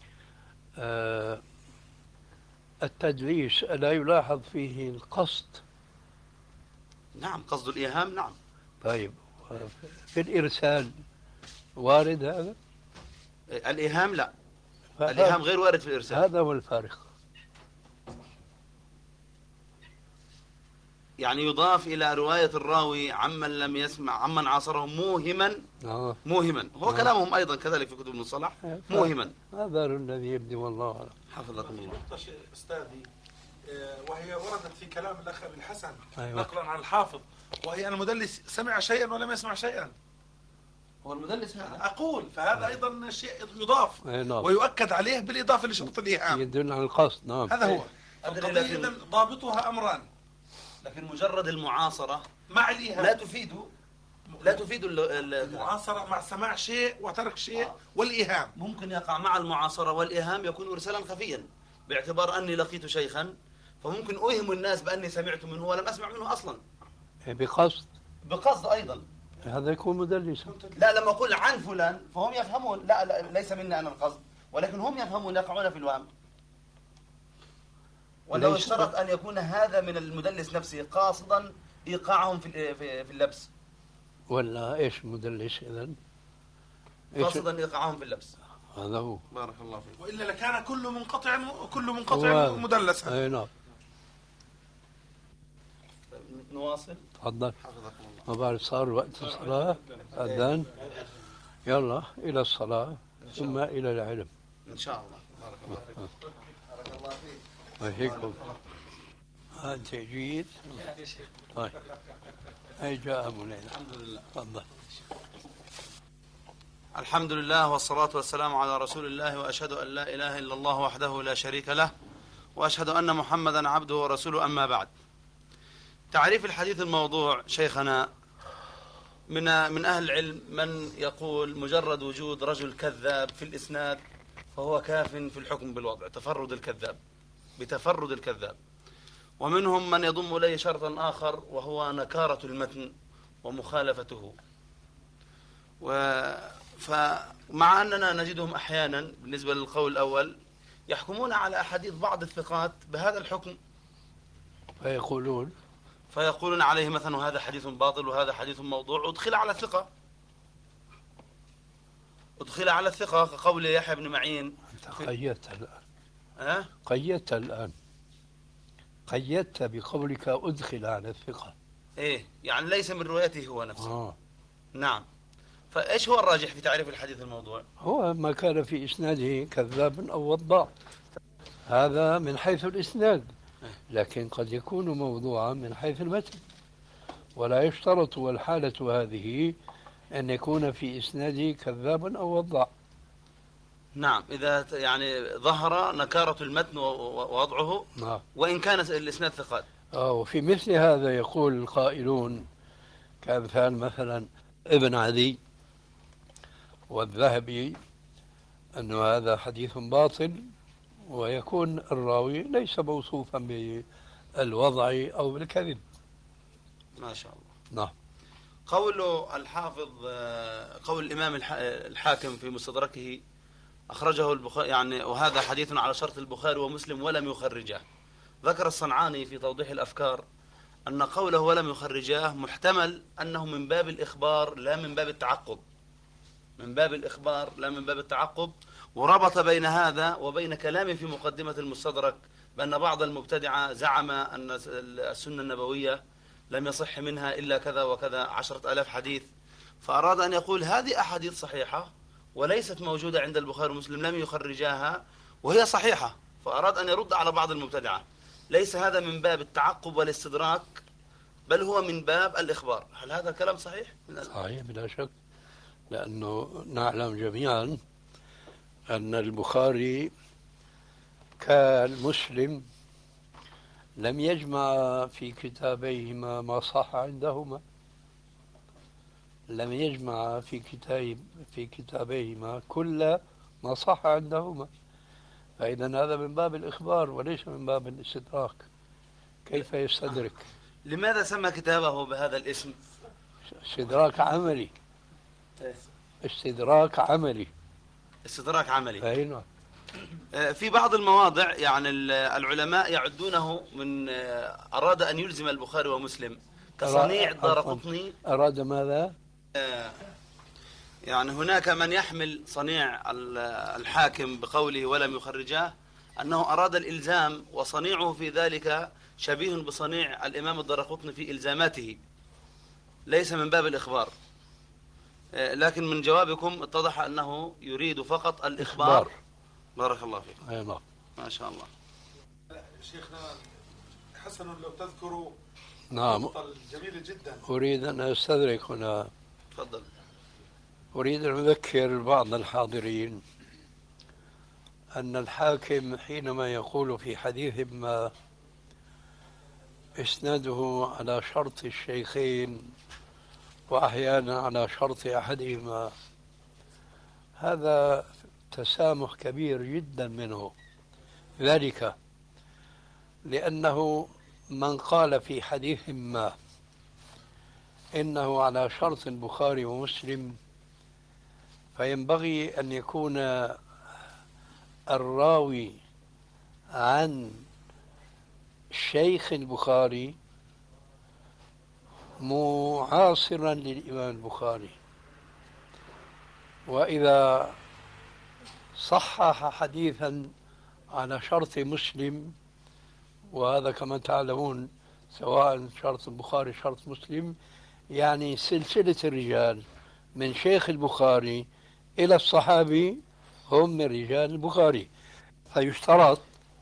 التدليس لا يلاحظ فيه القصد؟ نعم، قصد الإيهام. نعم. طيب في الإرسال وارد هذا؟ الإيهام لا، الإيهام غير وارد في الإرسال. هذا هو الفارق. يعني يضاف إلى رواية الراوي عمن لم يسمع عمن عاصره موهما هو كلامهم أيضا كذلك في كتب المصطلح موهما. هذا الذي يبدو والله أعلم. حفظكم الله. أستاذي وهي وردت في كلام الأخ أبي الحسن نقلا عن الحافظ، وهي أن المدلس سمع شيئا ولم يسمع شيئا. هو المدلس هذا أقول فهذا أيضا شيء يضاف ويؤكد عليه بالإضافة لشرط الإيهام، يدل على القصد. نعم، هذا هو القضية. ضابطها أمران، لكن مجرد المعاصرة مع الإيهام لا تفيد المعاصرة مع سماع شيء وترك شيء والإيهام. ممكن يقع مع المعاصرة والإيهام يكون إرسالا خفيا، باعتبار أني لقيت شيخا فممكن أوهم الناس بأني سمعت منه ولم أسمع منه أصلا بقصد أيضا. هذا يكون مدلسا. لا، لما أقول عن فلان فهم يفهمون لا ليس مني أنا القصد، ولكن هم يفهمون يقعون في الوهم. ولو اشترط أن يكون هذا من المدلس نفسه قاصدا إيقاعهم في اللبس. ولا إيش مدلس إذن؟ قاصدا إيقاعهم في اللبس. هذا هو. بارك الله فيك. وإلا لكان كل منقطع مدلسا. أي نعم. نواصل. تفضل. ما بعرف صار وقت الصلاة أذان. يلا إلى الصلاة ثم إلى العلم إن شاء الله. بارك الله فيك. بارك الله فيك. وفيكم. أنت جيد؟ طيب. أي جاء أبو ليلى. الحمد لله. تفضل. الحمد لله والصلاة والسلام على رسول الله، وأشهد أن لا إله إلا الله وحده لا شريك له، وأشهد أن محمدا عبده ورسوله. أما بعد، تعريف الحديث الموضوع شيخنا من أهل العلم من يقول مجرد وجود رجل كذاب في الإسناد فهو كاف في الحكم بالوضع، تفرد الكذاب بتفرد الكذاب. ومنهم من يضم إليه شرطا آخر وهو نكارة المتن ومخالفته. فمع أننا نجدهم أحيانا بالنسبة للقول الأول يحكمون على أحاديث بعض الثقات بهذا الحكم، فيقولون عليه مثلا هذا حديث باطل وهذا حديث موضوع، أدخل على الثقة، أدخل على الثقة، كقول يحيى بن معين. أنت قيدت الآن. أه؟ قيدت الآن، قيدت بقولك أدخل على الثقة. إيه يعني ليس من روايته هو نفسه. نعم. فإيش هو الراجح في تعريف الحديث الموضوع؟ هو ما كان في إسناده كذاب أو وضاع، هذا من حيث الإسناد، لكن قد يكون موضوعا من حيث المتن، ولا يشترط والحالة هذه أن يكون في إسناده كذاب أو وضاع. نعم، إذا يعني ظهر نكارة المتن ووضعه. نعم. وإن كان الإسناد ثقات. وفي مثل هذا يقول القائلون كأمثال مثلا ابن عدي والذهبي أن هذا حديث باطل، ويكون الراوي ليس موصوفا بالوضع أو بالكذب. ما شاء الله. نعم. قول الحافظ، قول الإمام الحاكم في مستدركه أخرجه البخاري يعني وهذا حديث على شرط البخاري ومسلم ولم يخرجه. ذكر الصنعاني في توضيح الأفكار أن قوله ولم يخرجاه محتمل أنه من باب الإخبار لا من باب التعقب، من باب الإخبار لا من باب التعقب. وربط بين هذا وبين كلامه في مقدمة المستدرك بأن بعض المبتدعة زعم أن السنة النبوية لم يصح منها إلا كذا وكذا 10,000 حديث، فأراد أن يقول هذه أحاديث صحيحة وليست موجودة عند البخاري ومسلم، لم يخرجاها وهي صحيحة، فأراد أن يرد على بعض المبتدعة. ليس هذا من باب التعقب والاستدراك، بل هو من باب الإخبار. هل هذا كلام صحيح؟ صحيح بلا شك، لأنه نعلم جميعا أن البخاري كالمسلم لم يجمع في كتابيهما ما صح عندهما، لم يجمع في كتابيهما كل ما صح عندهما، فإذا هذا من باب الإخبار وليس من باب الاستدراك. كيف يستدرك؟ لماذا سمى كتابه بهذا الاسم؟ استدراك عملي. استدراك عملي. استدراك عملي. أيوة. في بعض المواضع يعني العلماء يعدونه من أراد أن يلزم البخاري ومسلم كصنيع الدارقطني. أراد ماذا؟ يعني هناك من يحمل صنيع الحاكم بقوله ولم يخرجاه أنه أراد الإلزام، وصنيعه في ذلك شبيه بصنيع الإمام الدارقطني في إلزاماته، ليس من باب الإخبار. لكن من جوابكم اتضح أنه يريد فقط الإخبار. بارك الله فيك. أيوة. ما شاء الله. شيخنا حسن لو تذكروا. نعم. جميلة جدا. أريد أن أستدرك هنا. تفضل. أريد أن أذكر بعض الحاضرين أن الحاكم حينما يقول في حديث ما إسناده على شرط الشيخين وأحيانا على شرط أحدهما، هذا تسامح كبير جدا منه، ذلك لأنه من قال في حديث ما إنه على شرط البخاري ومسلم فينبغي أن يكون الراوي عن شيخ البخاري معاصرا للإمام البخاري، وإذا صحح حديثا على شرط مسلم، وهذا كما تعلمون سواء شرط البخاري شرط مسلم يعني سلسلة الرجال من شيخ البخاري إلى الصحابي هم من رجال البخاري، فيشترط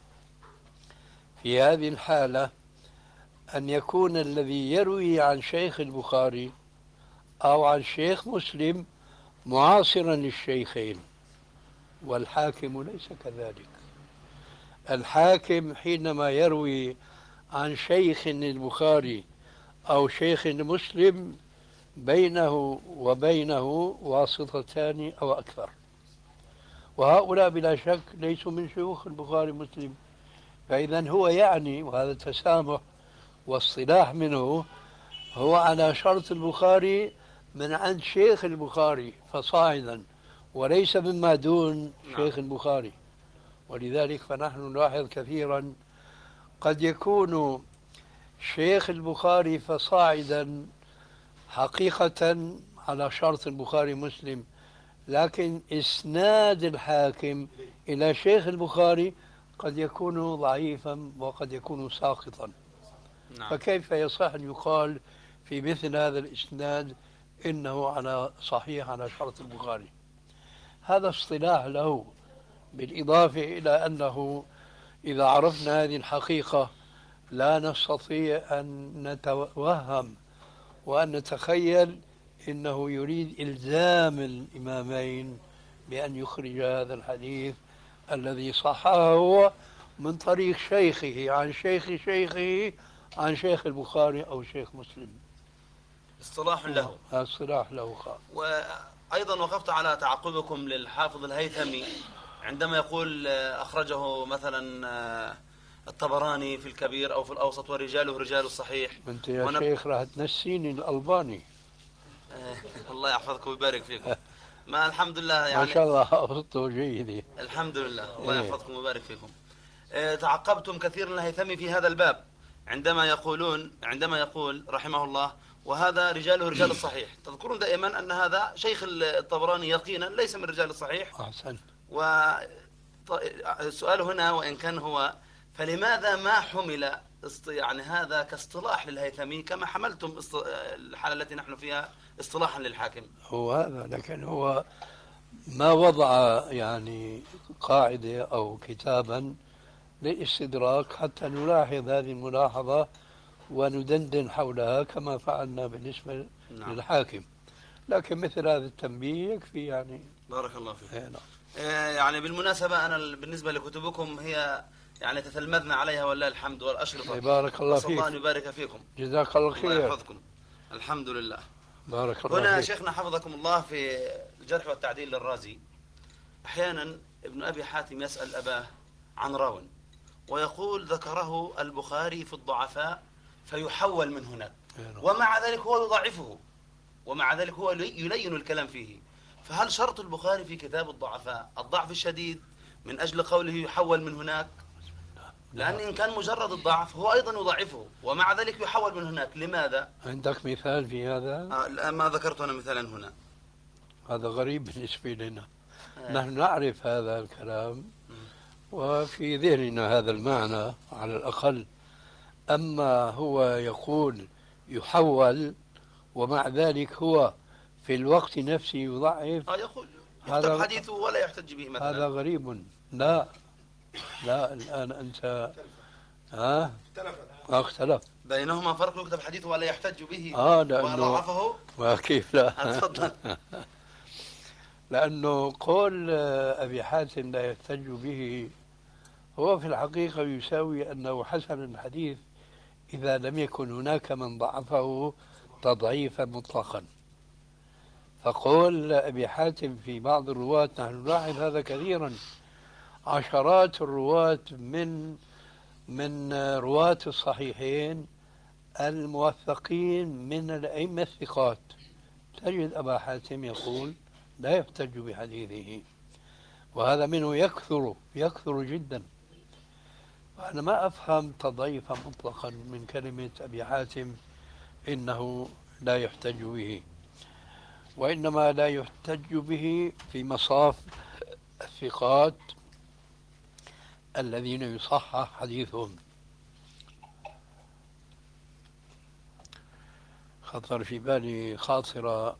في هذه الحالة أن يكون الذي يروي عن شيخ البخاري أو عن شيخ مسلم معاصرا للشيخين، والحاكم ليس كذلك. الحاكم حينما يروي عن شيخ البخاري أو شيخ مسلم بينه وبينه واسطتان أو أكثر، وهؤلاء بلا شك ليسوا من شيوخ البخاري مسلم. فإذا هو يعني، وهذا التسامح واصطلاح منه، هو على شرط البخاري من عند شيخ البخاري فصاعدا، وليس مما دون شيخ البخاري. ولذلك فنحن نلاحظ كثيرا قد يكون شيخ البخاري فصاعدا حقيقة على شرط البخاري مسلم، لكن إسناد الحاكم إلى شيخ البخاري قد يكون ضعيفا وقد يكون ساقطا. فكيف يصح أن يقال في مثل هذا الإسناد إنه على صحيح على شرط البخاري؟ هذا اصطلاح له، بالإضافة إلى أنه إذا عرفنا هذه الحقيقة لا نستطيع أن نتوهم وأن نتخيل إنه يريد إلزام الإمامين بأن يخرج هذا الحديث الذي صححه هو من طريق شيخه عن شيخ شيخه عن شيخ البخاري أو شيخ مسلم. اصطلاح له. اصطلاح له خاص. وأيضا وقفت على تعقبكم للحافظ الهيثمي عندما يقول أخرجه مثلا الطبراني في الكبير أو في الأوسط ورجاله رجال الصحيح. أنت يا شيخ راح تنسيني الألباني. الله يحفظكم ويبارك فيكم. ما الحمد لله يعني ما شاء الله حفظته جيد. الحمد لله، الله يحفظكم ويبارك فيكم. تعقبتم كثيرا الهيثمي في هذا الباب عندما يقول رحمه الله وهذا رجاله رجال الصحيح. تذكرون دائما أن هذا شيخ الطبراني يقينا ليس من رجال الصحيح. أحسن. والسؤال هنا وإن كان هو، فلماذا ما حمل يعني هذا كاصطلاح للهيثمي كما حملتم الحالة التي نحن فيها اصطلاحا للحاكم؟ هو هذا، لكن هو ما وضع يعني قاعدة أو كتابا للاستدراك حتى نلاحظ هذه الملاحظة وندندن حولها كما فعلنا بالنسبة للحاكم. لكن مثل هذا التنبيه يكفي يعني. بارك الله فيك. يعني بالمناسبة أنا بالنسبة لكتبكم هي يعني تتلمذنا عليها والله الحمد والأشرطة. بارك الله فيك. الله أن يبارك فيكم. جزاك الله خير. الله يحفظكم. الحمد لله. بارك الله هنا فيك. شيخنا حفظكم الله في الجرح والتعديل للرازي أحيانا ابن أبي حاتم يسأل أباه عن راو ويقول ذكره البخاري في الضعفاء فيحول من هناك، ومع ذلك هو يضعفه، ومع ذلك هو يلين الكلام فيه. فهل شرط البخاري في كتاب الضعفاء الضعف الشديد من أجل قوله يحول من هناك؟ لأن إن كان مجرد الضعف هو أيضا يضعفه ومع ذلك يحول من هناك. لماذا؟ عندك مثال في هذا؟ ما ذكرت أنا مثالا هنا. هذا غريب بالنسبة لنا. نحن نعرف هذا الكلام وفي ذهننا هذا المعنى على الأقل، أما هو يقول يحول ومع ذلك هو في الوقت نفسه يضعف. يقول يكتب حديثه ولا يحتج به مثلا. هذا غريب. لا الآن أنت اختلف بينهما فرق، يكتب حديثه ولا يحتج به وضعفه. وكيف لا؟ تفضل. لأنه قول أبي حاتم لا يحتج به هو في الحقيقة يساوي أنه حسن الحديث إذا لم يكن هناك من ضعفه تضعيفا مطلقا. فقول أبي حاتم في بعض الرواة، نحن نلاحظ هذا كثيرا، عشرات الرواة من رواة الصحيحين الموثقين من الأئمة الثقات، تجد أبا حاتم يقول لا يحتج بحديثه، وهذا منه يكثر جدا. أنا ما أفهم تضعيفا مطلقا من كلمة أبي حاتم إنه لا يحتج به، وإنما لا يحتج به في مصاف الثقات الذين يصحح حديثهم. خطر في بالي خاطرة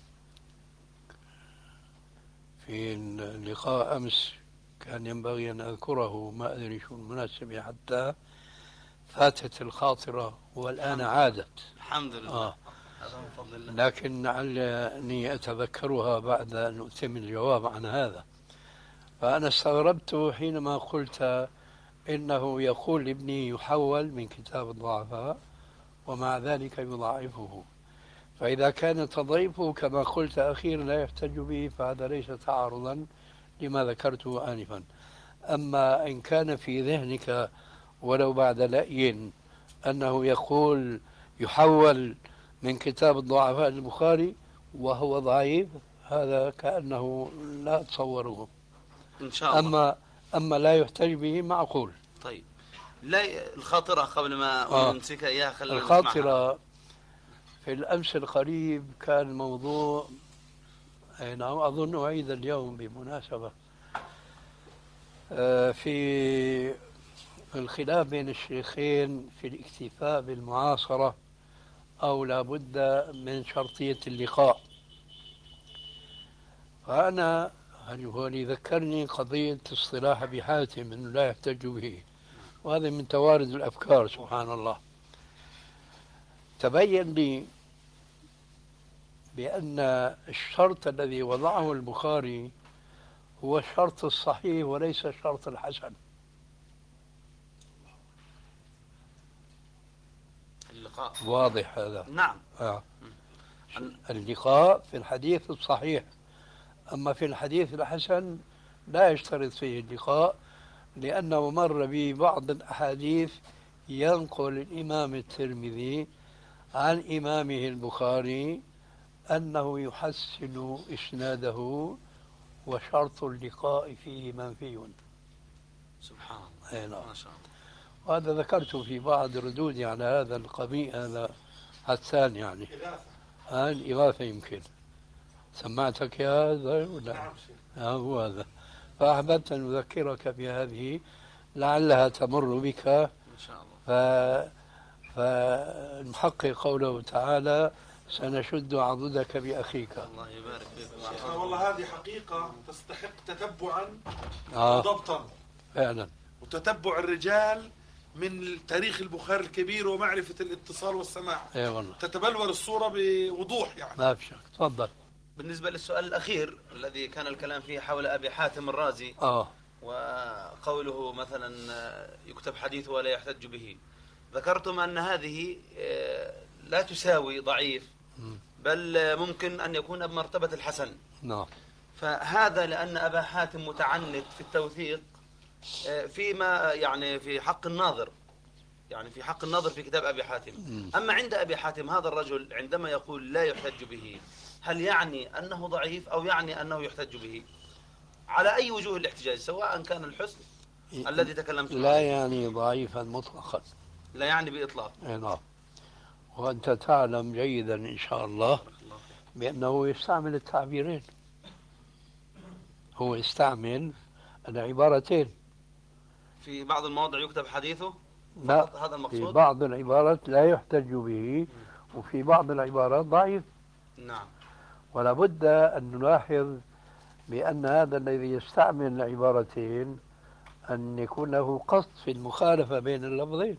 في اللقاء أمس كان ينبغي أن أذكره، ما أدري شو المناسبة حتى فاتت الخاطرة والآن عادت. الحمد لله. هذا من فضل الله. لكن لعلني أتذكرها بعد أن أتم الجواب عن هذا. فأنا استغربت حينما قلت إنه يقول لابني يحول من كتاب الضعفاء ومع ذلك يضعفه، فإذا كان تضعيفه كما قلت أخيرا لا يحتج به فهذا ليس تعارضا لما ذكرته آنفا. أما إن كان في ذهنك ولو بعد لأي أنه يقول يحول من كتاب الضعفاء البخاري وهو ضعيف، هذا كأنه لا أتصوره. إن شاء الله. أما لا يحتج به معقول. طيب، لا الخاطرة قبل ما نمسك إياها خلينا الخاطرة في الأمس القريب كان موضوع نعم أظن عيد اليوم بمناسبة في الخلاف بين الشيخين في الاكتفاء بالمعاصرة أو لابد من شرطية اللقاء. فأنا هو ذكرني قضية اصطلاح أبي حاتم أنه لا يحتج به، وهذا من توارد الأفكار سبحان الله. تبين لي بأن الشرط الذي وضعه البخاري هو الشرط الصحيح وليس الشرط الحسن. اللقاء واضح هذا؟ نعم. اللقاء في الحديث الصحيح، أما في الحديث الحسن لا يشترط فيه اللقاء، لأنه مر ببعض الأحاديث ينقل الإمام الترمذي عن إمامه البخاري أنه يحسن إسناده وشرط اللقاء فيه منفي. سبحان الله. ما شاء الله. وهذا ذكرته في بعض ردودي على هذا القضية، هذا حسان يعني الإغاثة يمكن سمعتك يا هذا ولا؟ نعم. هو هذا. فأحببت أن أذكرك بهذه لعلها تمر بك إن شاء الله. فنحقق قوله تعالى سنشد عضدك بأخيك. الله يبارك فيك. والله هذه حقيقة تستحق تتبعا آه. وضبطا فعلا. وتتبع الرجال من تاريخ البخاري الكبير ومعرفة الاتصال والسماع. اي والله. تتبلور الصورة بوضوح يعني. ما في شك. تفضل. بالنسبة للسؤال الأخير الذي كان الكلام فيه حول أبي حاتم الرازي وقوله مثلا يكتب حديثه ولا يحتج به، ذكرتم أن هذه لا تساوي ضعيف، بل ممكن أن يكون بمرتبة الحسن. نعم. فهذا لأن أبا حاتم متعنت في التوثيق فيما يعني في حق الناظر، يعني في حق الناظر في كتاب أبي حاتم. أما عند أبي حاتم هذا الرجل عندما يقول لا يحتج به، هل يعني أنه ضعيف أو يعني أنه يحتج به؟ على أي وجوه الاحتجاج، سواء كان الحسن الذي تكلمت لا يعني ضعيفا مطلقا، لا يعني بإطلاق. نعم. وأنت تعلم جيدا إن شاء الله بأنه يستعمل التعبيرين، هو يستعمل العبارتين. في بعض المواضع يكتب حديثه، لا، هذا المقصود. في بعض العبارات لا يحتج به وفي بعض العبارات ضعيف. نعم. ولا بد أن نلاحظ بأن هذا الذي يستعمل العبارتين أن يكون له قصد في المخالفة بين اللفظين.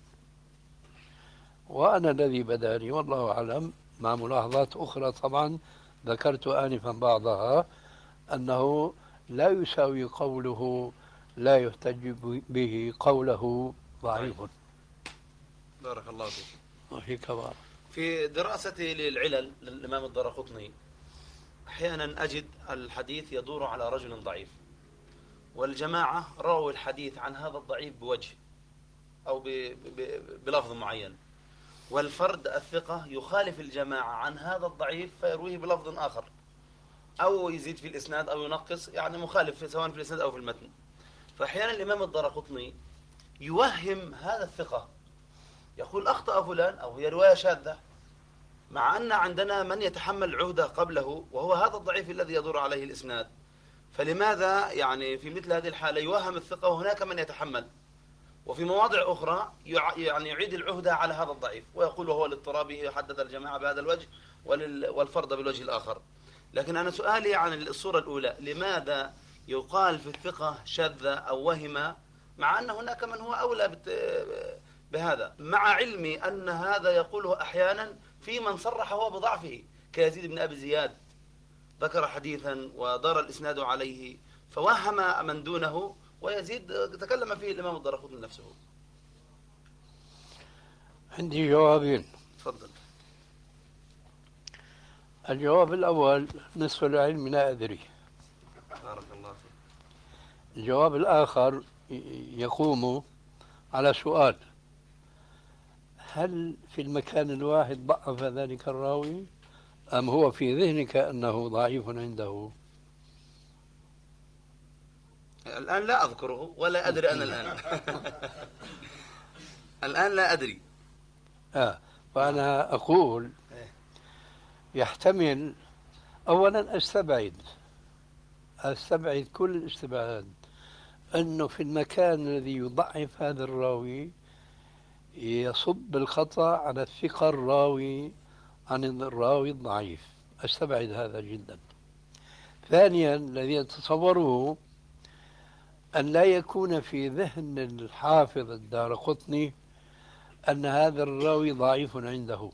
وأنا الذي بداني والله أعلم مع ملاحظات أخرى طبعا ذكرت آنفا بعضها، أنه لا يساوي قوله لا يحتج به قوله ضعيف. بارك الله فيك. وفيك بارك. في دراستي للعلل للإمام الدارقطني أحيانا أجد الحديث يدور على رجل ضعيف، والجماعة رووا الحديث عن هذا الضعيف بوجه أو بلفظ معين، والفرد الثقة يخالف الجماعة عن هذا الضعيف فيرويه بلفظ آخر، أو يزيد في الإسناد أو ينقص، يعني مخالف سواء في الإسناد أو في المتن. فأحيانا الإمام الدارقطني يوهم هذا الثقة، يقول أخطأ فلان أو هي رواية شاذة، مع أن عندنا من يتحمل العهدة قبله وهو هذا الضعيف الذي يدور عليه الإسناد. فلماذا يعني في مثل هذه الحالة يوهم الثقة وهناك من يتحمل، وفي مواضع أخرى يعني يعيد العهدة على هذا الضعيف ويقول هو الاضطرابي حدد الجماعة بهذا الوجه والفرد بالوجه الآخر. لكن أنا سؤالي عن الصورة الأولى، لماذا يقال في الثقة شذ أو وهم مع أن هناك من هو أولى بهذا، مع علمي أن هذا يقوله أحيانا في من صرح هو بضعفه كيزيد بن أبي زياد، ذكر حديثا ودار الإسناد عليه فوهم من دونه، ويزيد تكلم فيه الإمام الدارقطني نفسه. عندي جوابين. تفضل. الجواب الأول نصف العلم لا أدري. بارك الله فيك. الجواب الآخر يقوم على سؤال: هل في المكان الواحد ضعف ذلك الراوي أم هو في ذهنك أنه ضعيف عنده؟ الآن لا أذكره ولا أدري أنا الآن. الآن لا أدري. فأنا أقول يحتمل. أولا أستبعد كل الاستبعاد أنه في المكان الذي يضعف هذا الراوي يصب الخطأ على الثقة الراوي عن الراوي الضعيف. أستبعد هذا جدا. ثانيا الذي أتصوره أن لا يكون في ذهن الحافظ الدارقطني أن هذا الراوي ضعيف عنده،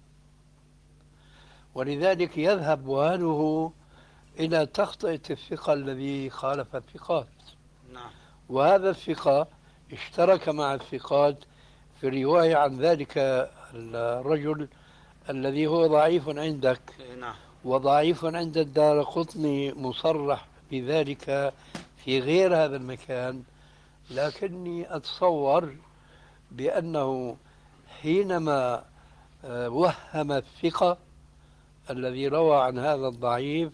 ولذلك يذهب وهنه إلى تخطئة الثقة الذي خالف الثقات. نعم. وهذا الثقة اشترك مع الثقات في الرواية عن ذلك الرجل الذي هو ضعيف عندك. نعم. وضعيف عند الدارقطني مصرح بذلك في غير هذا المكان. لكني أتصور بأنه حينما وهم الثقة الذي روى عن هذا الضعيف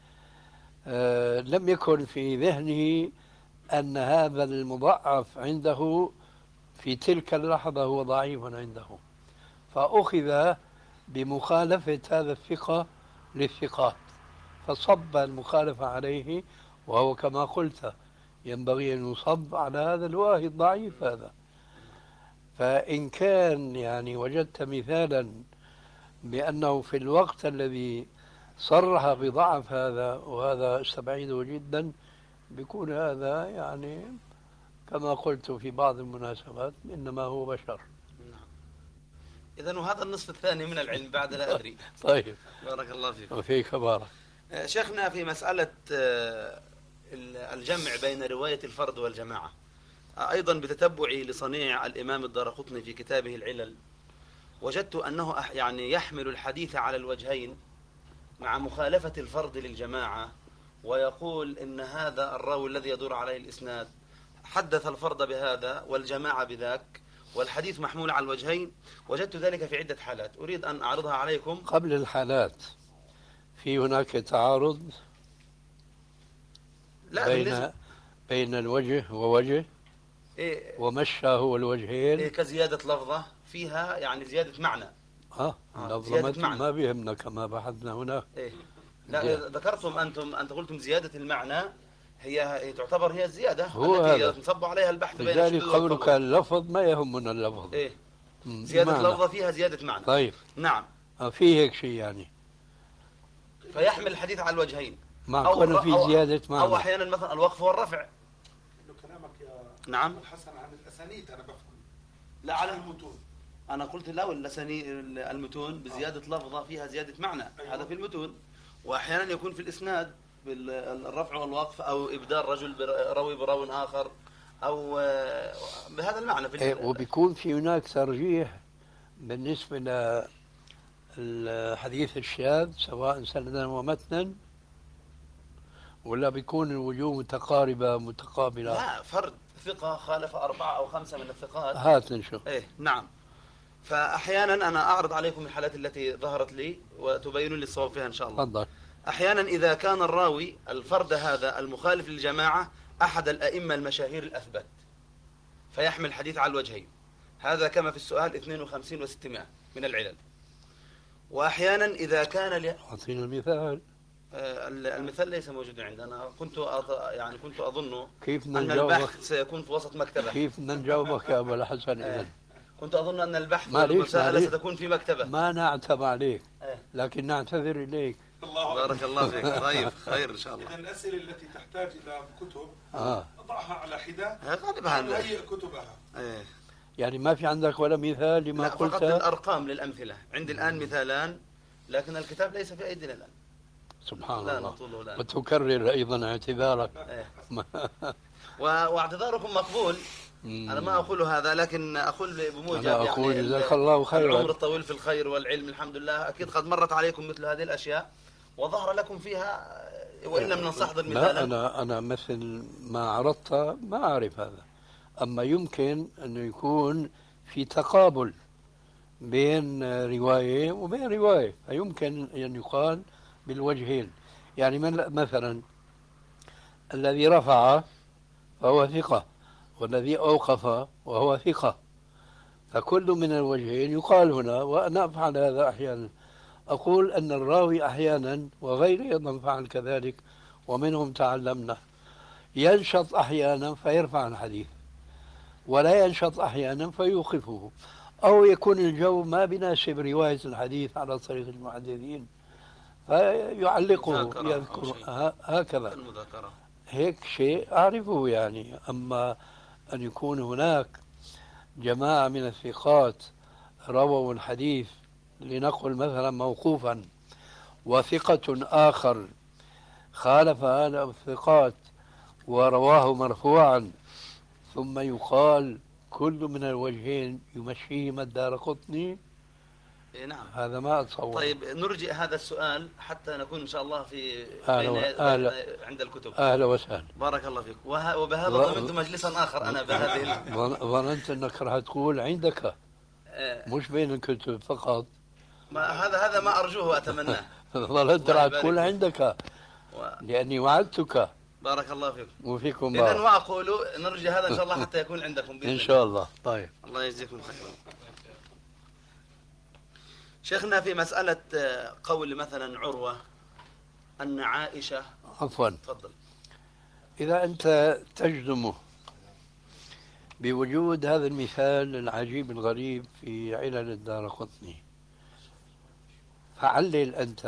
لم يكن في ذهنه أن هذا المضعف عنده في تلك اللحظة هو ضعيف عنده، فأخذ بمخالفة هذا الثقة للثقات فصب المخالفة عليه، وهو كما قلت ينبغي أن يصب على هذا الواهي الضعيف هذا. فإن كان يعني وجدت مثالا بأنه في الوقت الذي صرح بضعف هذا، وهذا استبعده جدا، بيكون هذا يعني كما قلت في بعض المناسبات إنما هو بشر. إذن وهذا النصف الثاني من العلم بعد لا أدري. طيب بارك الله فيك. وفيك بارك. شيخنا في مسألة الجمع بين رواية الفرد والجماعة، أيضا بتتبعي لصنيع الإمام الدارقطني في كتابه العلل، وجدت أنه يعني يحمل الحديث على الوجهين مع مخالفة الفرد للجماعة، ويقول إن هذا الراوي الذي يدور عليه الإسناد حدث الفرد بهذا والجماعة بذاك، والحديث محمول على الوجهين. وجدت ذلك في عدة حالات أريد أن أعرضها عليكم. قبل الحالات في هناك تعارض لا بين الوجه ووجه؟ إيه ومشى هو الوجهين؟ إيه كزيادة لفظة فيها يعني زيادة معنى. اللفظة ما بيهمنا كما بحثنا هنا. إيه لا ذكرتم أنت قلتم زيادة المعنى هي تعتبر هي الزيادة التي ينصب عليها البحث بين لذلك قولك اللفظ ما يهمنا اللفظ. إيه زيادة لفظة فيها زيادة معنى. طيب نعم. في هيك شيء يعني فيحمل الحديث على الوجهين مع كونه في زيادة معنى، أو أحيانا مثلا الوقف والرفع. إنه كلامك يا نعم الحسن عن الأسانيد أنا بفهم. لا على المتون. أنا قلت لا المتون بزيادة لفظة فيها زيادة معنى. أيوة. هذا في المتون. وأحيانا يكون في الإسناد بالرفع والوقف أو إبدال رجل روي براو آخر أو بهذا المعنى في وبيكون في هناك ترجيح بالنسبة للحديث الشاذ سواء سندا ومتنا، ولا بيكون الوجوه متقاربة متقابلة؟ لا فرد ثقة خالف 4 أو 5 من الثقات. هات نشوف. إيه نعم. فأحيانا أنا أعرض عليكم الحالات التي ظهرت لي وتبينون لي الصواب فيها إن شاء الله. تفضل. أحيانا إذا كان الراوي الفرد هذا المخالف للجماعة أحد الأئمة المشاهير الأثبات فيحمل الحديث على الوجهين، هذا كما في السؤال 52 و600 من العلل. وأحيانا إذا كان أعطينا المثال. المثال ليس موجودا عندنا. كنت أظن كيف أن البحث سيكون في وسط مكتبة. كيف نجاوبك يا أبو الحسن إذن؟ كنت أظن أن البحث والمساءلة ستكون في مكتبة. ما نعتب عليك لكن نعتذر إليك. بارك الله فيك. طيب خير إن شاء الله. إذا الأسئلة التي تحتاج إلى كتب أضعها على حدة غالبا وهيئ كتبها. يعني ما في عندك ولا مثال لما قلت؟ فقط الأرقام للأمثلة. عندي الآن مثالان لكن الكتاب ليس في أيدينا الآن. سبحان الله. وتكرر أيضا اعتذارك. واعتذاركم مقبول. أنا ما أقول هذا لكن أقول بموجب أقول جزاك الله خيرا. العمر الطويل في الخير والعلم الحمد لله. أكيد قد مرت عليكم مثل هذه الأشياء وظهر لكم فيها وإن لم ننصحض لا، مثالا. أنا مثل ما عرضت ما أعرف هذا. أما يمكن أنه يكون في تقابل بين رواية وبين رواية، فيمكن أن يقال بالوجهين. يعني مثلا الذي رفع فهو ثقة، والذي أوقف وهو ثقة، فكل من الوجهين يقال هنا. وأنا أفعل هذا أحيانا، أقول أن الراوي أحيانا وغيره أيضا فعل كذلك، ومنهم تعلمنا، ينشط أحيانا فيرفع الحديث، ولا ينشط أحيانا فيوقفه، أو يكون الجو ما بيناسب رواية الحديث على طريق المحدثين فيعلقه مذاكرة أو يذكر شيء. هكذا. المذاكرة هيك شيء أعرفه يعني. أما أن يكون هناك جماعة من الثقات رووا الحديث، لنقل مثلا موقوفا، وثقة آخر خالف هذا الثقات ورواه مرفوعا، ثم يقال كل من الوجهين يمشيهما الدارقطني، إيه نعم. هذا ما أتصور. طيب نرجئ هذا السؤال حتى نكون إن شاء الله في عند الكتب. أهلا وسهلا. بارك الله فيك. وبهذا ضمنت مجلسا آخر أنا بهذه ظننت أنك راح تقول عندك مش بين الكتب فقط. هذا ما أرجوه وأتمناه. ظننت راح تقول عندك لأني وعدتك. بارك الله فيكم وفيكم إذن وأقول نرجى هذا إن شاء الله حتى يكون عندكم بإذن إن شاء الله. طيب الله يجزيكم خيرا. شيخنا في مسألة قول مثلا عروة أن عائشة، عفوا، تفضل. إذا أنت تجزم بوجود هذا المثال العجيب الغريب في علل الدارقطني، فعلل أنت.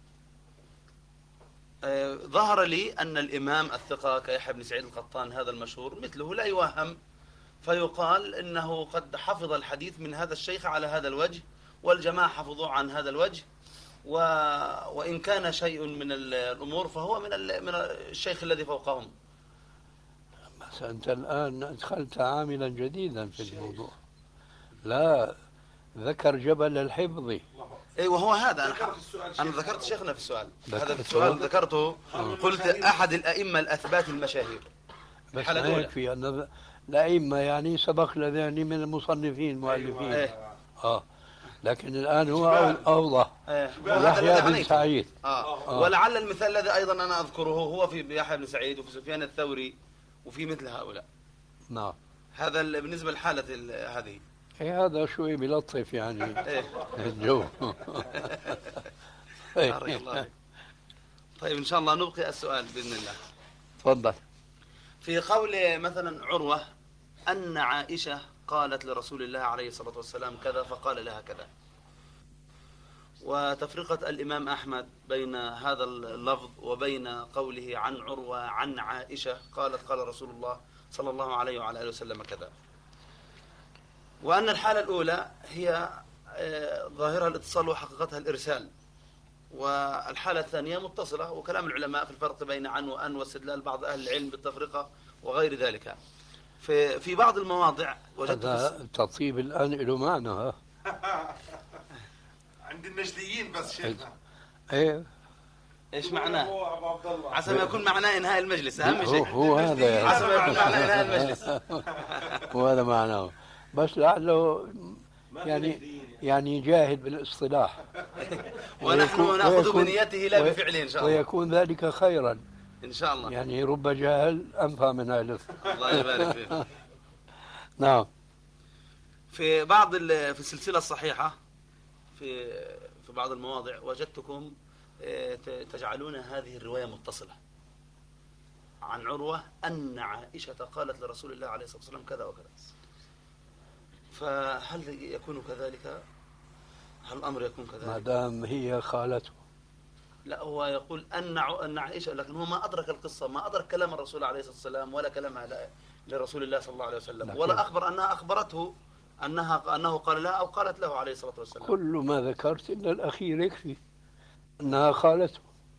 ظهر لي أن الإمام الثقة كيحيى بن سعيد القطان هذا المشهور مثله لا يوهم، فيقال إنه قد حفظ الحديث من هذا الشيخ على هذا الوجه، والجماعة حفظوه عن هذا الوجه، وإن كان شيء من الأمور فهو من الشيخ الذي فوقهم. بس أنت الآن أدخلت عاملا جديدا في الموضوع. لا، ذكر جبل الحفظ. اي وهو هذا انا ذكرت شيخنا في السؤال، هذا السؤال ذكرته. قلت احد الائمه الاثبات المشاهير. بس ما يكفي ان الائمه يعني سبق لذهني من المصنفين المؤلفين. أيوة. لكن الان هو اوضح. يحيى بن سعيد. ولعل المثال الذي ايضا انا اذكره هو في يحيى بن سعيد وفي سفيان الثوري وفي مثل هؤلاء. نعم. هذا بالنسبه للحاله هذه. هذا شوي بلطف يعني الجو. طيب إن شاء الله نبقي السؤال بإذن الله. تفضل. في قول مثلا عروة أن عائشة قالت لرسول الله عليه الصلاة والسلام كذا فقال لها كذا، وتفرقة الإمام أحمد بين هذا اللفظ وبين قوله عن عروة عن عائشة قالت قال رسول الله صلى الله عليه وعلى آله وسلم كذا، وأن الحالة الأولى هي ظاهرها الاتصال وحقيقتها الإرسال، والحالة الثانية متصلة، وكلام العلماء في الفرق بين عن وأن واستدلال بعض أهل العلم بالتفرقة وغير ذلك. في بعض المواضع وجدت هذا التطيب الآن له معنى. عند النجديين بس شيخنا. ايه ايش معناه؟ عسى ما يكون معناه انهاء المجلس، اهم شيء هو هذا يعني. عسى ما يكون معناه انهاء المجلس. هو هذا معناه، بس لعله يعني جاهد بالاصطلاح. ونحن ناخذ بنيته لا بفعله ان شاء الله، ويكون ذلك خيرا ان شاء الله. يعني رب جاهل انفع من الف. الله يبارك فيك. نعم. في السلسلة الصحيحة في بعض المواضع وجدتكم تجعلون هذه الرواية متصلة عن عروة أن عائشة قالت لرسول الله عليه الصلاة والسلام كذا وكذا، فهل يكون كذلك؟ هل الأمر يكون كذلك؟ ما دام هي خالته. لا، هو يقول أن عائشة، لكن هو ما أدرك القصة، ما أدرك كلام الرسول عليه الصلاة والسلام ولا كلامها لرسول الله صلى الله عليه وسلم، ولا أخبر أنها أخبرته أنه قال لها أو قالت له عليه الصلاة والسلام. كل ما ذكرت إلا الأخير يكفي أنها خالته.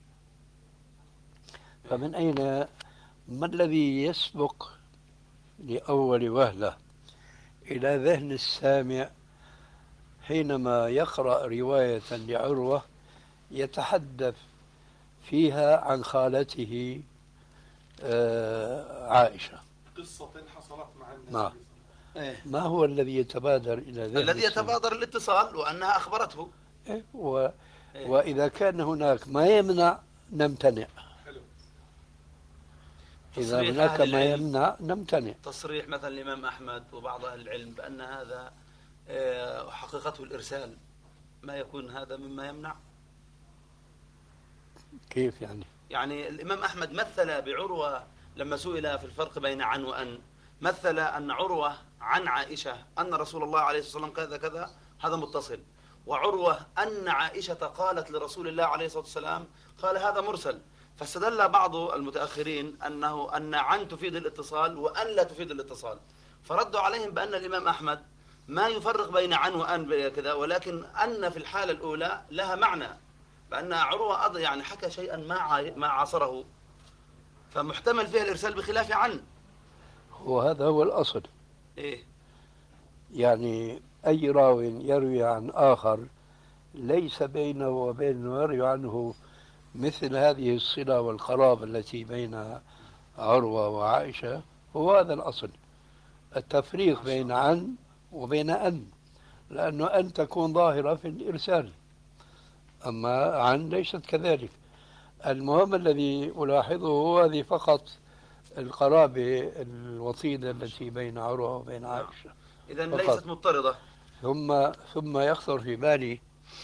فمن أين ما الذي يسبق لأول وهلة إلى ذهن السامع حينما يقرأ رواية لعروة يتحدث فيها عن خالته عائشة. قصة حصلت مع النبي. نعم. إيه؟ ما هو الذي يتبادر إلى ذهن الذي السامع؟ يتبادر الاتصال وأنها أخبرته. إيه إيه؟ وإذا كان هناك ما يمنع نمتنع. حلو. إذا تصريح هناك أهل ما العلم. يمنع نمتنع. تصريح مثلا الإمام أحمد وبعض أهل العلم بأن هذا حقيقته الإرسال، ما يكون هذا مما يمنع؟ كيف يعني؟ يعني الإمام أحمد مثل بعروة لما سئل في الفرق بين عن وأن، مثل أن عروة عن عائشة أن رسول الله عليه الصلاة والسلام كذا كذا، هذا متصل. وعروة أن عائشة قالت لرسول الله عليه الصلاة والسلام قال هذا مرسل. فاستدل بعض المتأخرين أن عن تفيد الاتصال وأن لا تفيد الاتصال، فردوا عليهم بأن الإمام أحمد ما يفرق بين عن وأن كذا، ولكن أن في الحالة الأولى لها معنى، بأن عروة يعني حكى شيئا ما عاصره، فمحتمل فيها الإرسال بخلاف عن. وهذا هو الأصل. إيه؟ يعني أي راو يروي عن آخر ليس بينه وبين يروي عنه مثل هذه الصلة والقرابة التي بين عروة وعائشة، هو هذا الأصل. التفريق بين عن وبين أن، لأنه أن تكون ظاهرة في الإرسال، أما عن ليست كذلك. المهم الذي ألاحظه هو هذه فقط القرابة الوطيدة التي بين عروة وبين عائشة. إذن فقط. ليست مضطردة. ثم يخطر في بالي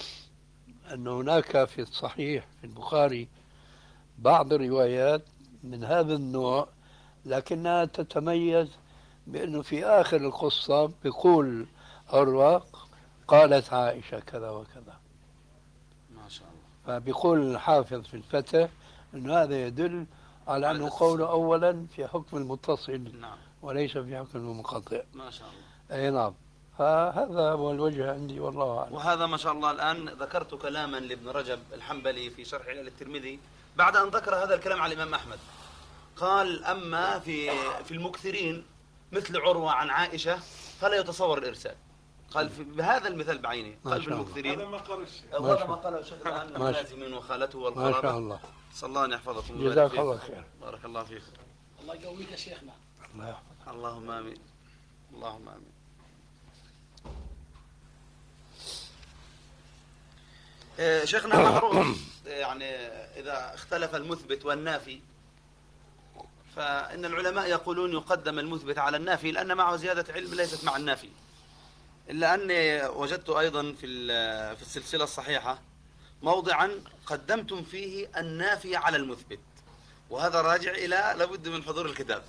أن هناك في الصحيح في البخاري بعض الروايات من هذا النوع، لكنها تتميز بأنه في آخر القصة بيقول عروة قالت عائشة كذا وكذا. ما شاء الله. فبيقول الحافظ في الفتح أن هذا يدل على أنه قوله أولا في حكم المتصل. نعم. وليس في حكم المنقطع. ما شاء الله. أي نعم. فهذا هو الوجه عندي والله أعلم. وهذا ما شاء الله. الآن ذكرت كلاما لابن رجب الحنبلي في شرح علل الترمذي بعد أن ذكر هذا الكلام على الإمام أحمد، قال أما في المكثرين مثل عروة عن عائشة فلا يتصور الإرسال. قال بهذا المثال بعينه، قال في المكثرين. هذا ما قال الشيخ. وهذا ما قاله الشيخ الآن لازم وخالته والقرابة. ما شاء الله. صلى الله أن يحفظكم. جزاك الله خير. بارك الله فيكم. الله يقويك يا شيخنا. الله يحفظك. اللهم آمين. اللهم آمين. شيخنا معروف يعني إذا اختلف المثبت والنافي فإن العلماء يقولون يقدم المثبت على النافي لأن معه زيادة علم ليست مع النافي. إلا أني وجدت أيضا في السلسلة الصحيحة موضعا قدمتم فيه النافي على المثبت، وهذا راجع إلى لابد من حضور الكتاب.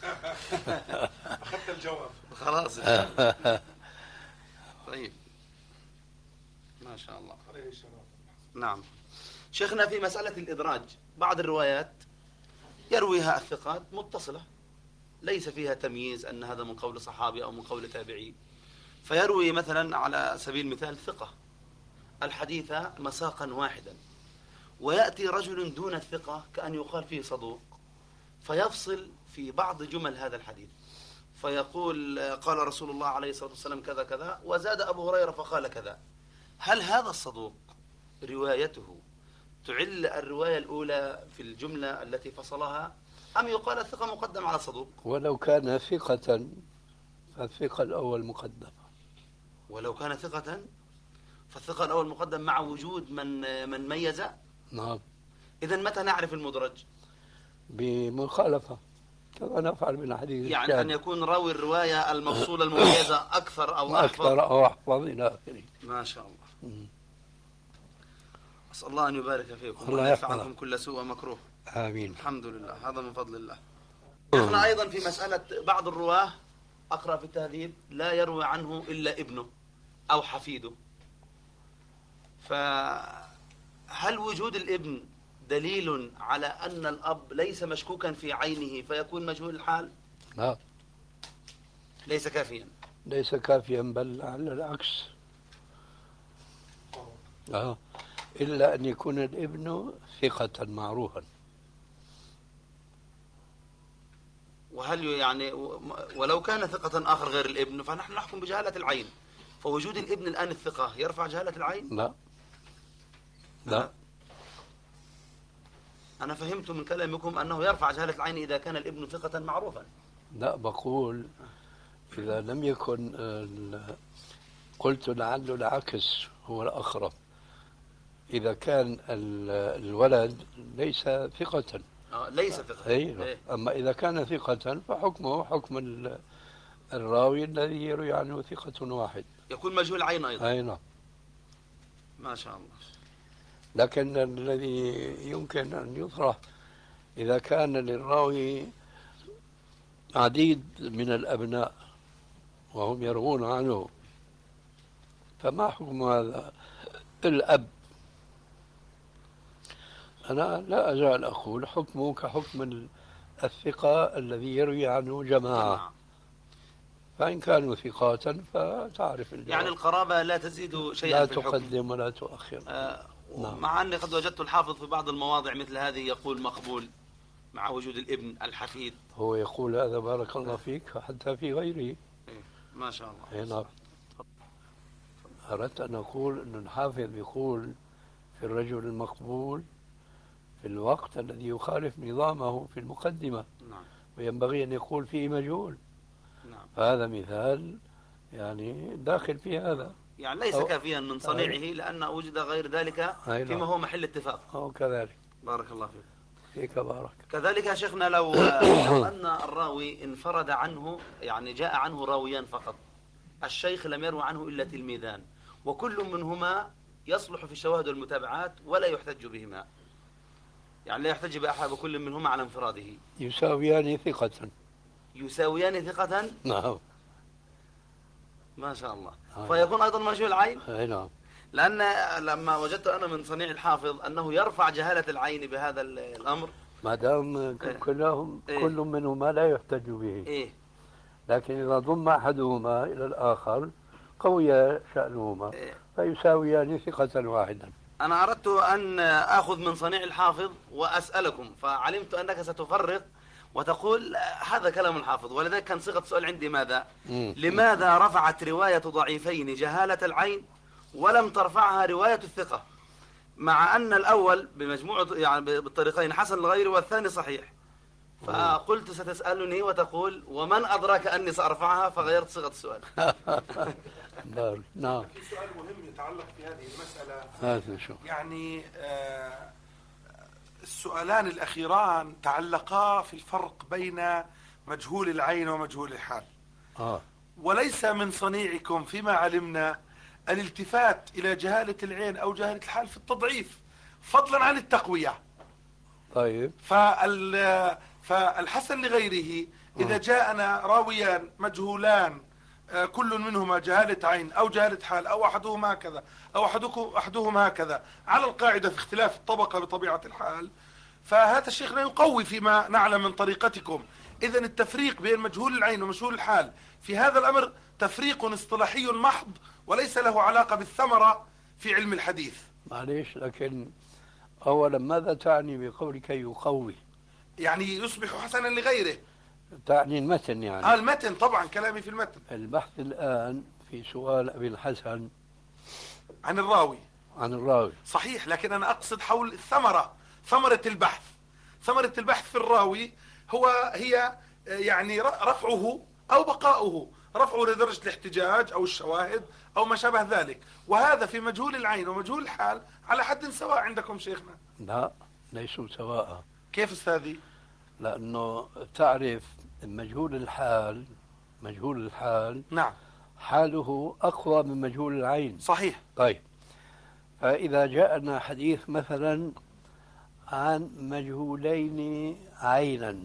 أخذت الجواب. خلاص إن شاء الله. طيب ما شاء الله. نعم. شيخنا في مسألة الإدراج بعض الروايات يرويها الثقات متصلة ليس فيها تمييز أن هذا من قول صحابي أو من قول تابعي، فيروي مثلا على سبيل المثال ثقة الحديث مساقا واحدا، ويأتي رجل دون الثقة كأن يقال فيه صدوق فيفصل في بعض جمل هذا الحديث فيقول قال رسول الله عليه الصلاة والسلام كذا كذا وزاد أبو هريرة فقال كذا. هل هذا الصدوق روايته تعل الرواية الأولى في الجملة التي فصلها أم يقال الثقة مقدم على صدوق؟ ولو كان ثقة فالثقة الأول مقدم. ولو كان ثقة فالثقة الأول مقدم مع وجود من ميز. نعم. إذن متى نعرف المدرج؟ بمخالفة كما نفعل بالحديث يعني الشاذ. أن يكون راوي الرواية الموصولة المميزة أكثر أو أكثر أو أحفظ إلى آخره. ما شاء الله. أسأل الله أن يبارك فيكم الله وأن يدفع يحفظك. عنكم كل سوء ومكروه. آمين. الحمد لله، هذا من فضل الله. احنا أيضا في مسألة بعض الرواه أقرأ في التهذيب لا يروي عنه إلا ابنه أو حفيده، فهل وجود الابن دليل على أن الأب ليس مشكوكا في عينه فيكون مجهول الحال؟ لا ليس كافيا. ليس كافيا بل على العكس. إلا أن يكون الابن ثقة معروفا. وهل يعني ولو كان ثقة آخر غير الابن فنحن نحكم بجهالة العين، فوجود الابن الآن الثقة يرفع جهالة العين؟ لا لا. أنا فهمت من كلامكم أنه يرفع جهالة العين إذا كان الابن ثقة معروفا. لا، بقول إذا لم يكن قلت لعله العكس هو الأقرب. إذا كان الولد ليس ثقة. ليس ثقة. إيه. أما إذا كان ثقة فحكمه حكم الراوي الذي يروي عنه ثقة واحد، يكون مجهول العين أيضا. أي نعم. ما شاء الله. لكن الذي يمكن أن يطرح إذا كان للراوي عديد من الأبناء وهم يروون عنه، فما حكم هذا الأب؟ أنا لا أزال أقول حكمه كحكم الثقة الذي يروي عنه جماعة، فإن كانوا ثقات فتعرف الجواب. يعني القرابة لا تزيد شيئا لا في الحكم. تقدم ولا تؤخر. نعم. مع أني قد وجدت الحافظ في بعض المواضع مثل هذه يقول مقبول مع وجود الابن الحفيد. هو يقول هذا بارك الله فيك حتى في غيره. ما شاء الله. نعم. أردت أن أقول أن الحافظ يقول في الرجل المقبول في الوقت الذي يخالف نظامه في المقدمة. نعم. وينبغي أن يقول فيه مجهول. نعم. فهذا مثال يعني داخل في هذا، يعني ليس كافيا من صنيعه لأن وجد غير ذلك فيما هو محل اتفاق. أو كذلك. بارك الله فيك. فيك بارك. كذلك يا شيخنا لو أن الراوي انفرد عنه، يعني جاء عنه راويان فقط، الشيخ لم يروي عنه إلا تلميذان، وكل منهما يصلح في الشواهد والمتابعات ولا يحتج بهما، يعني لا يحتج بأحد بكل منهما على انفراده. يساويان ثقة. يساويان ثقة. نعم. ما شاء الله. فيكون أيضا مجهول العين. نعم. لأن لما وجدت أنا من صنيع الحافظ أنه يرفع جهالة العين بهذا الأمر، ما دام كل منهما لا يحتج به. لكن إذا ضم أحدهما إلى الآخر قوي شأنهما فيساويان ثقة واحدا. أنا أردت أن أخذ من صنيع الحافظ وأسألكم، فعلمت أنك ستفرق وتقول هذا كلام الحافظ، ولذلك كان صيغة السؤال عندي ماذا؟ لماذا رفعت رواية ضعيفين جهالة العين ولم ترفعها رواية الثقة، مع أن الأول بمجموعة يعني بالطريقين حسن لغيره والثاني صحيح؟ فقلت ستسألني وتقول ومن أدراك أني سأرفعها، فغيرت صيغة السؤال. نعم. في سؤال مهم يتعلق في هذه المسألة. هذا شو يعني السؤالان الأخيران تعلقا في الفرق بين مجهول العين ومجهول الحال. وليس من صنيعكم فيما علمنا الالتفات إلى جهالة العين أو جهالة الحال في التضعيف فضلا عن التقوية. طيب. فالحسن لغيره إذا جاءنا راويان مجهولان كل منهما جهالة عين أو جهالة حال أو أحدهما هكذا أو أحدهما هكذا على القاعدة في اختلاف الطبقة بطبيعة الحال، فهذا الشيخ لا يقوي فيما نعلم من طريقتكم. إذن التفريق بين مجهول العين ومجهول الحال في هذا الأمر تفريق اصطلاحي محض وليس له علاقة بالثمرة في علم الحديث. معليش، لكن أولا ماذا تعني بقولك يقوي؟ يعني يصبح حسنا لغيره. تعني المتن يعني؟ المتن طبعا، كلامي في المتن. البحث الآن في سؤال أبي الحسن عن الراوي. عن الراوي صحيح، لكن أنا أقصد حول الثمرة، ثمرة البحث. ثمرة البحث في الراوي هي يعني رفعه أو بقاؤه، رفعه لدرجة الاحتجاج أو الشواهد أو ما شابه ذلك، وهذا في مجهول العين ومجهول الحال على حد سواء عندكم شيخنا. لا، ليسوا سواء. كيف أستاذي؟ لأنه تعرف مجهول الحال نعم حاله أقوى من مجهول العين. صحيح. طيب، فإذا جاءنا حديث مثلا عن مجهولين عينا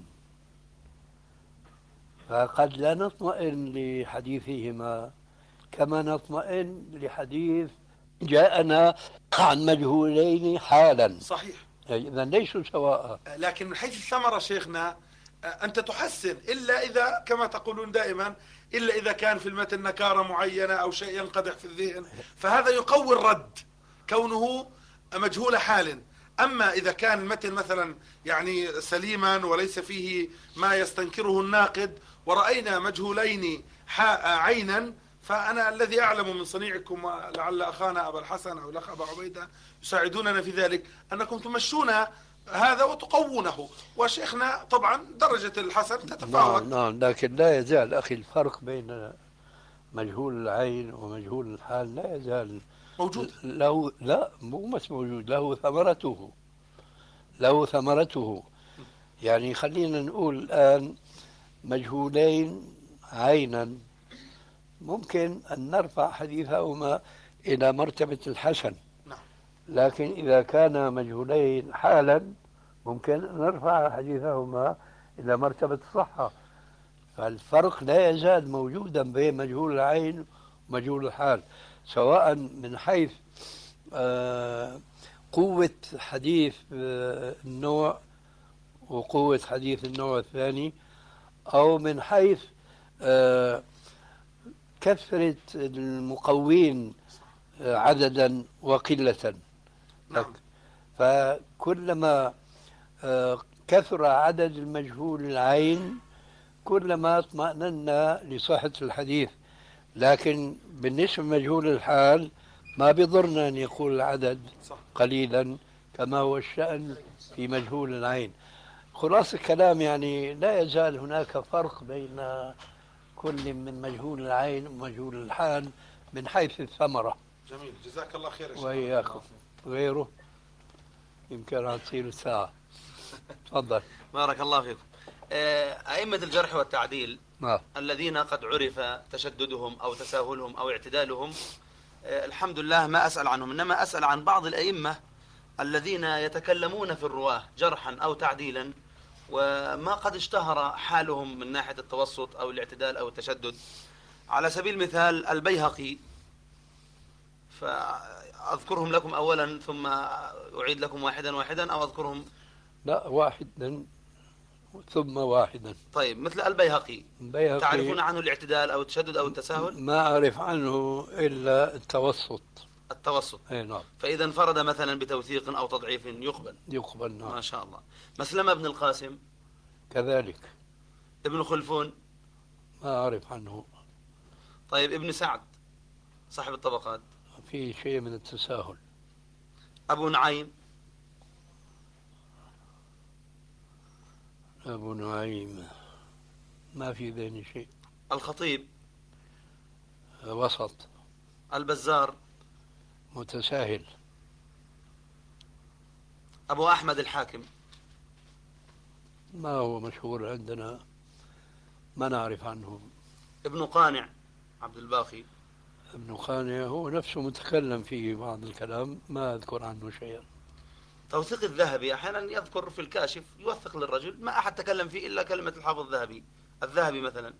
فقد لا نطمئن لحديثهما كما نطمئن لحديث جاءنا عن مجهولين حالا. صحيح. إذا ليسوا سواء. لكن من حيث الثمرة شيخنا أنت تحسن، إلا إذا كما تقولون دائما إلا إذا كان في المتن نكارة معينة أو شيء ينقدح في الذهن، فهذا يقوي الرد كونه مجهول حال. أما إذا كان المتن مثلا يعني سليما وليس فيه ما يستنكره الناقد ورأينا مجهولين عينا، فأنا الذي أعلم من صنيعكم ولعل أخانا أبا الحسن أو الأخ أبا عبيدة يساعدوننا في ذلك أنكم تمشون هذا وتقوونه. وشيخنا طبعا درجة الحسن نعم تتفاوت. نعم، لكن لا يزال أخي الفرق بين مجهول العين ومجهول الحال لا يزال موجود. له، لا مو بس موجود، له ثمرته، له ثمرته. يعني خلينا نقول الآن مجهولين عينا ممكن أن نرفع حديثهما إلى مرتبة الحسن، نعم. لكن إذا كان مجهولين حالا ممكن أن نرفع حديثهما إلى مرتبة الصحة. فالفرق لا يزال موجودا بين مجهول العين ومجهول الحال، سواء من حيث قوة حديث النوع وقوة حديث النوع الثاني، أو من حيث كثرة المقوين عددا وقلة. نعم. فكلما كثر عدد المجهول العين كلما اطمأننا لصحة الحديث. لكن بالنسبة لمجهول الحال ما بضرنا أن يكون العدد قليلا كما هو الشأن في مجهول العين. خلاص الكلام يعني لا يزال هناك فرق بين كل من مجهول العين ومجهول الحال من حيث الثمرة. جميل، جزاك الله خير يا شيخ. وإياكم. غيره يمكن أن تصير الساعة. تفضل. بارك الله فيكم. أئمة الجرح والتعديل نعم. الذين قد عرف تشددهم أو تساهلهم أو اعتدالهم، الحمد لله ما أسأل عنهم، إنما أسأل عن بعض الأئمة الذين يتكلمون في الرواة جرحا أو تعديلا وما قد اشتهر حالهم من ناحية التوسط أو الاعتدال أو التشدد. على سبيل المثال البيهقي، فأذكرهم لكم أولا ثم أعيد لكم واحدا واحدا، أو أذكرهم؟ لا، واحدا ثم واحدا. طيب، مثل البيهقي تعرفون عنه الاعتدال أو التشدد أو التساهل؟ ما أعرف عنه إلا التوسط. التوسط. أي نعم. فإذا انفرد مثلا بتوثيق أو تضعيف يقبل. يقبل. نعم. ما شاء الله. مسلمة بن القاسم كذلك. ابن خلفون ما أعرف عنه. طيب، ابن سعد صاحب الطبقات في شيء من التساهل. أبو نعيم أبو نعيم ما في ذهني شيء. الخطيب وسط. البزار متساهل. أبو أحمد الحاكم ما هو مشهور عندنا، ما نعرف عنه. ابن قانع عبد الباقي. ابن قانع هو نفسه متكلم فيه بعض الكلام، ما أذكر عنه شيئا. توثيق الذهبي أحيانا يذكر في الكاشف يوثق للرجل، ما أحد تكلم فيه إلا كلمة الحافظ الذهبي. الذهبي مثلا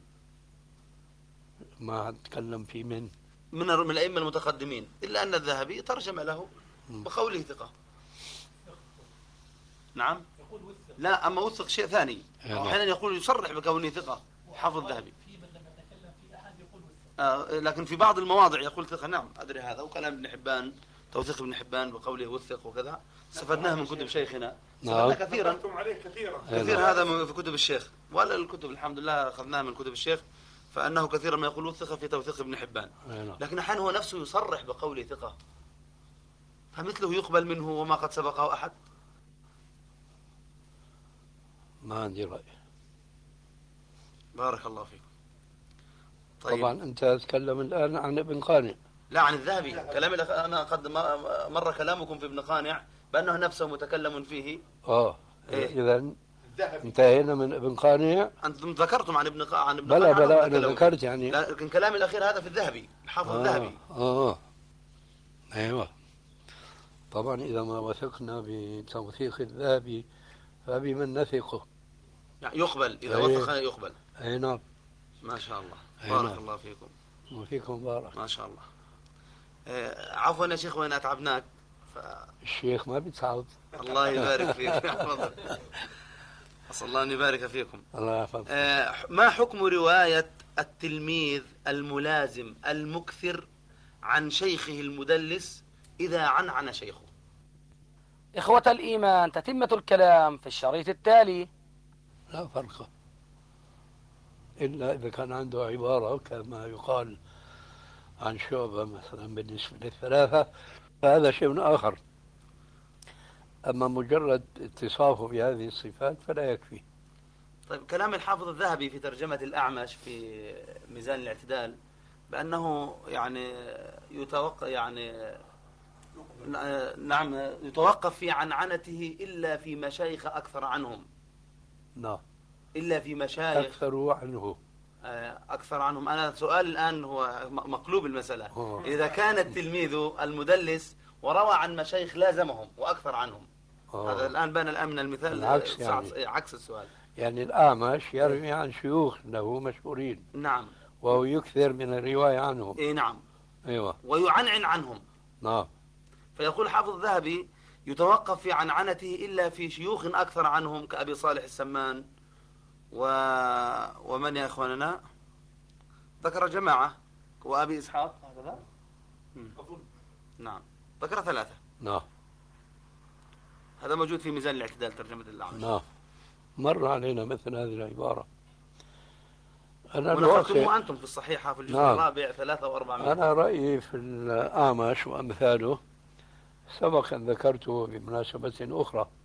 ما أتكلم فيه من الأئمة المتقدمين، إلا أن الذهبي ترجم له بقوله ثقة. نعم. لا، أما وثق شيء ثاني. أحيانا يقول يصرح بكونه ثقة حافظ الذهبي، لكن في بعض المواضع يقول ثقة. نعم أدري هذا، وكلام ابن حبان توثيق ابن حبان بقوله وثق وكذا، استفدناه من كتب شيخنا. استفدنا كثيرا كثير هذا في كتب الشيخ، ولا الكتب الحمد لله أخذناها من كتب الشيخ، فأنه كثيرا ما يقول وثق في توثيق ابن حبان، لكن أحيانا هو نفسه يصرح بقوله ثقة، فمثله يقبل منه وما قد سبقه أحد. ما عندي رأي. بارك الله فيكم. طيب. طبعا أنت تتكلم الآن عن ابن قانع. لا، عن الذهبي. كلامي أنا قد مر كلامكم في ابن قانع بأنه نفسه متكلم فيه. إذا انتهينا من ابن قانع. أنتم ذكرتم عن ابن قانع. بلا أنا ذكرت يعني. لكن كلامي الأخير هذا في الذهبي، الحافظ الذهبي. أيوة. طبعا إذا ما وثقنا بتوثيق الذهبي فبمن نثقه يعني يقبل، إذا وثق يقبل. أي نعم. ما شاء الله. بارك الله فيكم. وفيكم بارك. ما شاء الله. عفوا يا شيخ وين أتعبناك. الشيخ ما بيتعب. الله يبارك فيك. أسأل الله أن يبارك فيكم. الله يحفظك. ما حكم رواية التلميذ الملازم المكثر عن شيخه المدلس إذا عنعن شيخه؟ إخوة الإيمان، تتمة الكلام في الشريط التالي. لا فرق إلا إذا كان عنده عبارة كما يقال عن شعبة مثلا بالنسبة للثلاثة، فهذا شيء آخر. أما مجرد اتصافه بهذه الصفات فلا يكفي. طيب كلام الحافظ الذهبي في ترجمة الأعمش في ميزان الاعتدال بأنه يعني يتوقع يعني نعم يتوقف في عنعنته إلا في مشايخ أكثر عنهم. نعم. إلا في مشايخ أكثر عنه. أكثر عنهم. أنا سؤال الآن هو مقلوب المسألة. إذا كان التلميذ المدلس وروى عن مشايخ لازمهم وأكثر عنهم، هذا الآن بان الآن من المثال العكس يعني. عكس السؤال. يعني الأعمش يروي عن شيوخ له مشهورين. نعم. وهو يكثر من الرواية عنهم. إيه نعم. أيوة. ويعنعن عنهم. نعم. فيقول حافظ الذهبي يتوقف في عنعنته إلا في شيوخ أكثر عنهم كأبي صالح السمان ومن يا إخواننا ذكر جماعة وأبي إسحاق هكذا أظن. نعم ذكر 3. نعم. هذا موجود في ميزان الاعتدال ترجمة الأعمش. نعم. مر علينا مثل هذه العبارة. أنا ونقلتموه أنتم في الصحيحة في الجزء الرابع 3 و400. أنا رأيي في الأعمش وأمثاله سبق أن ذكرته بمناسبة أخرى.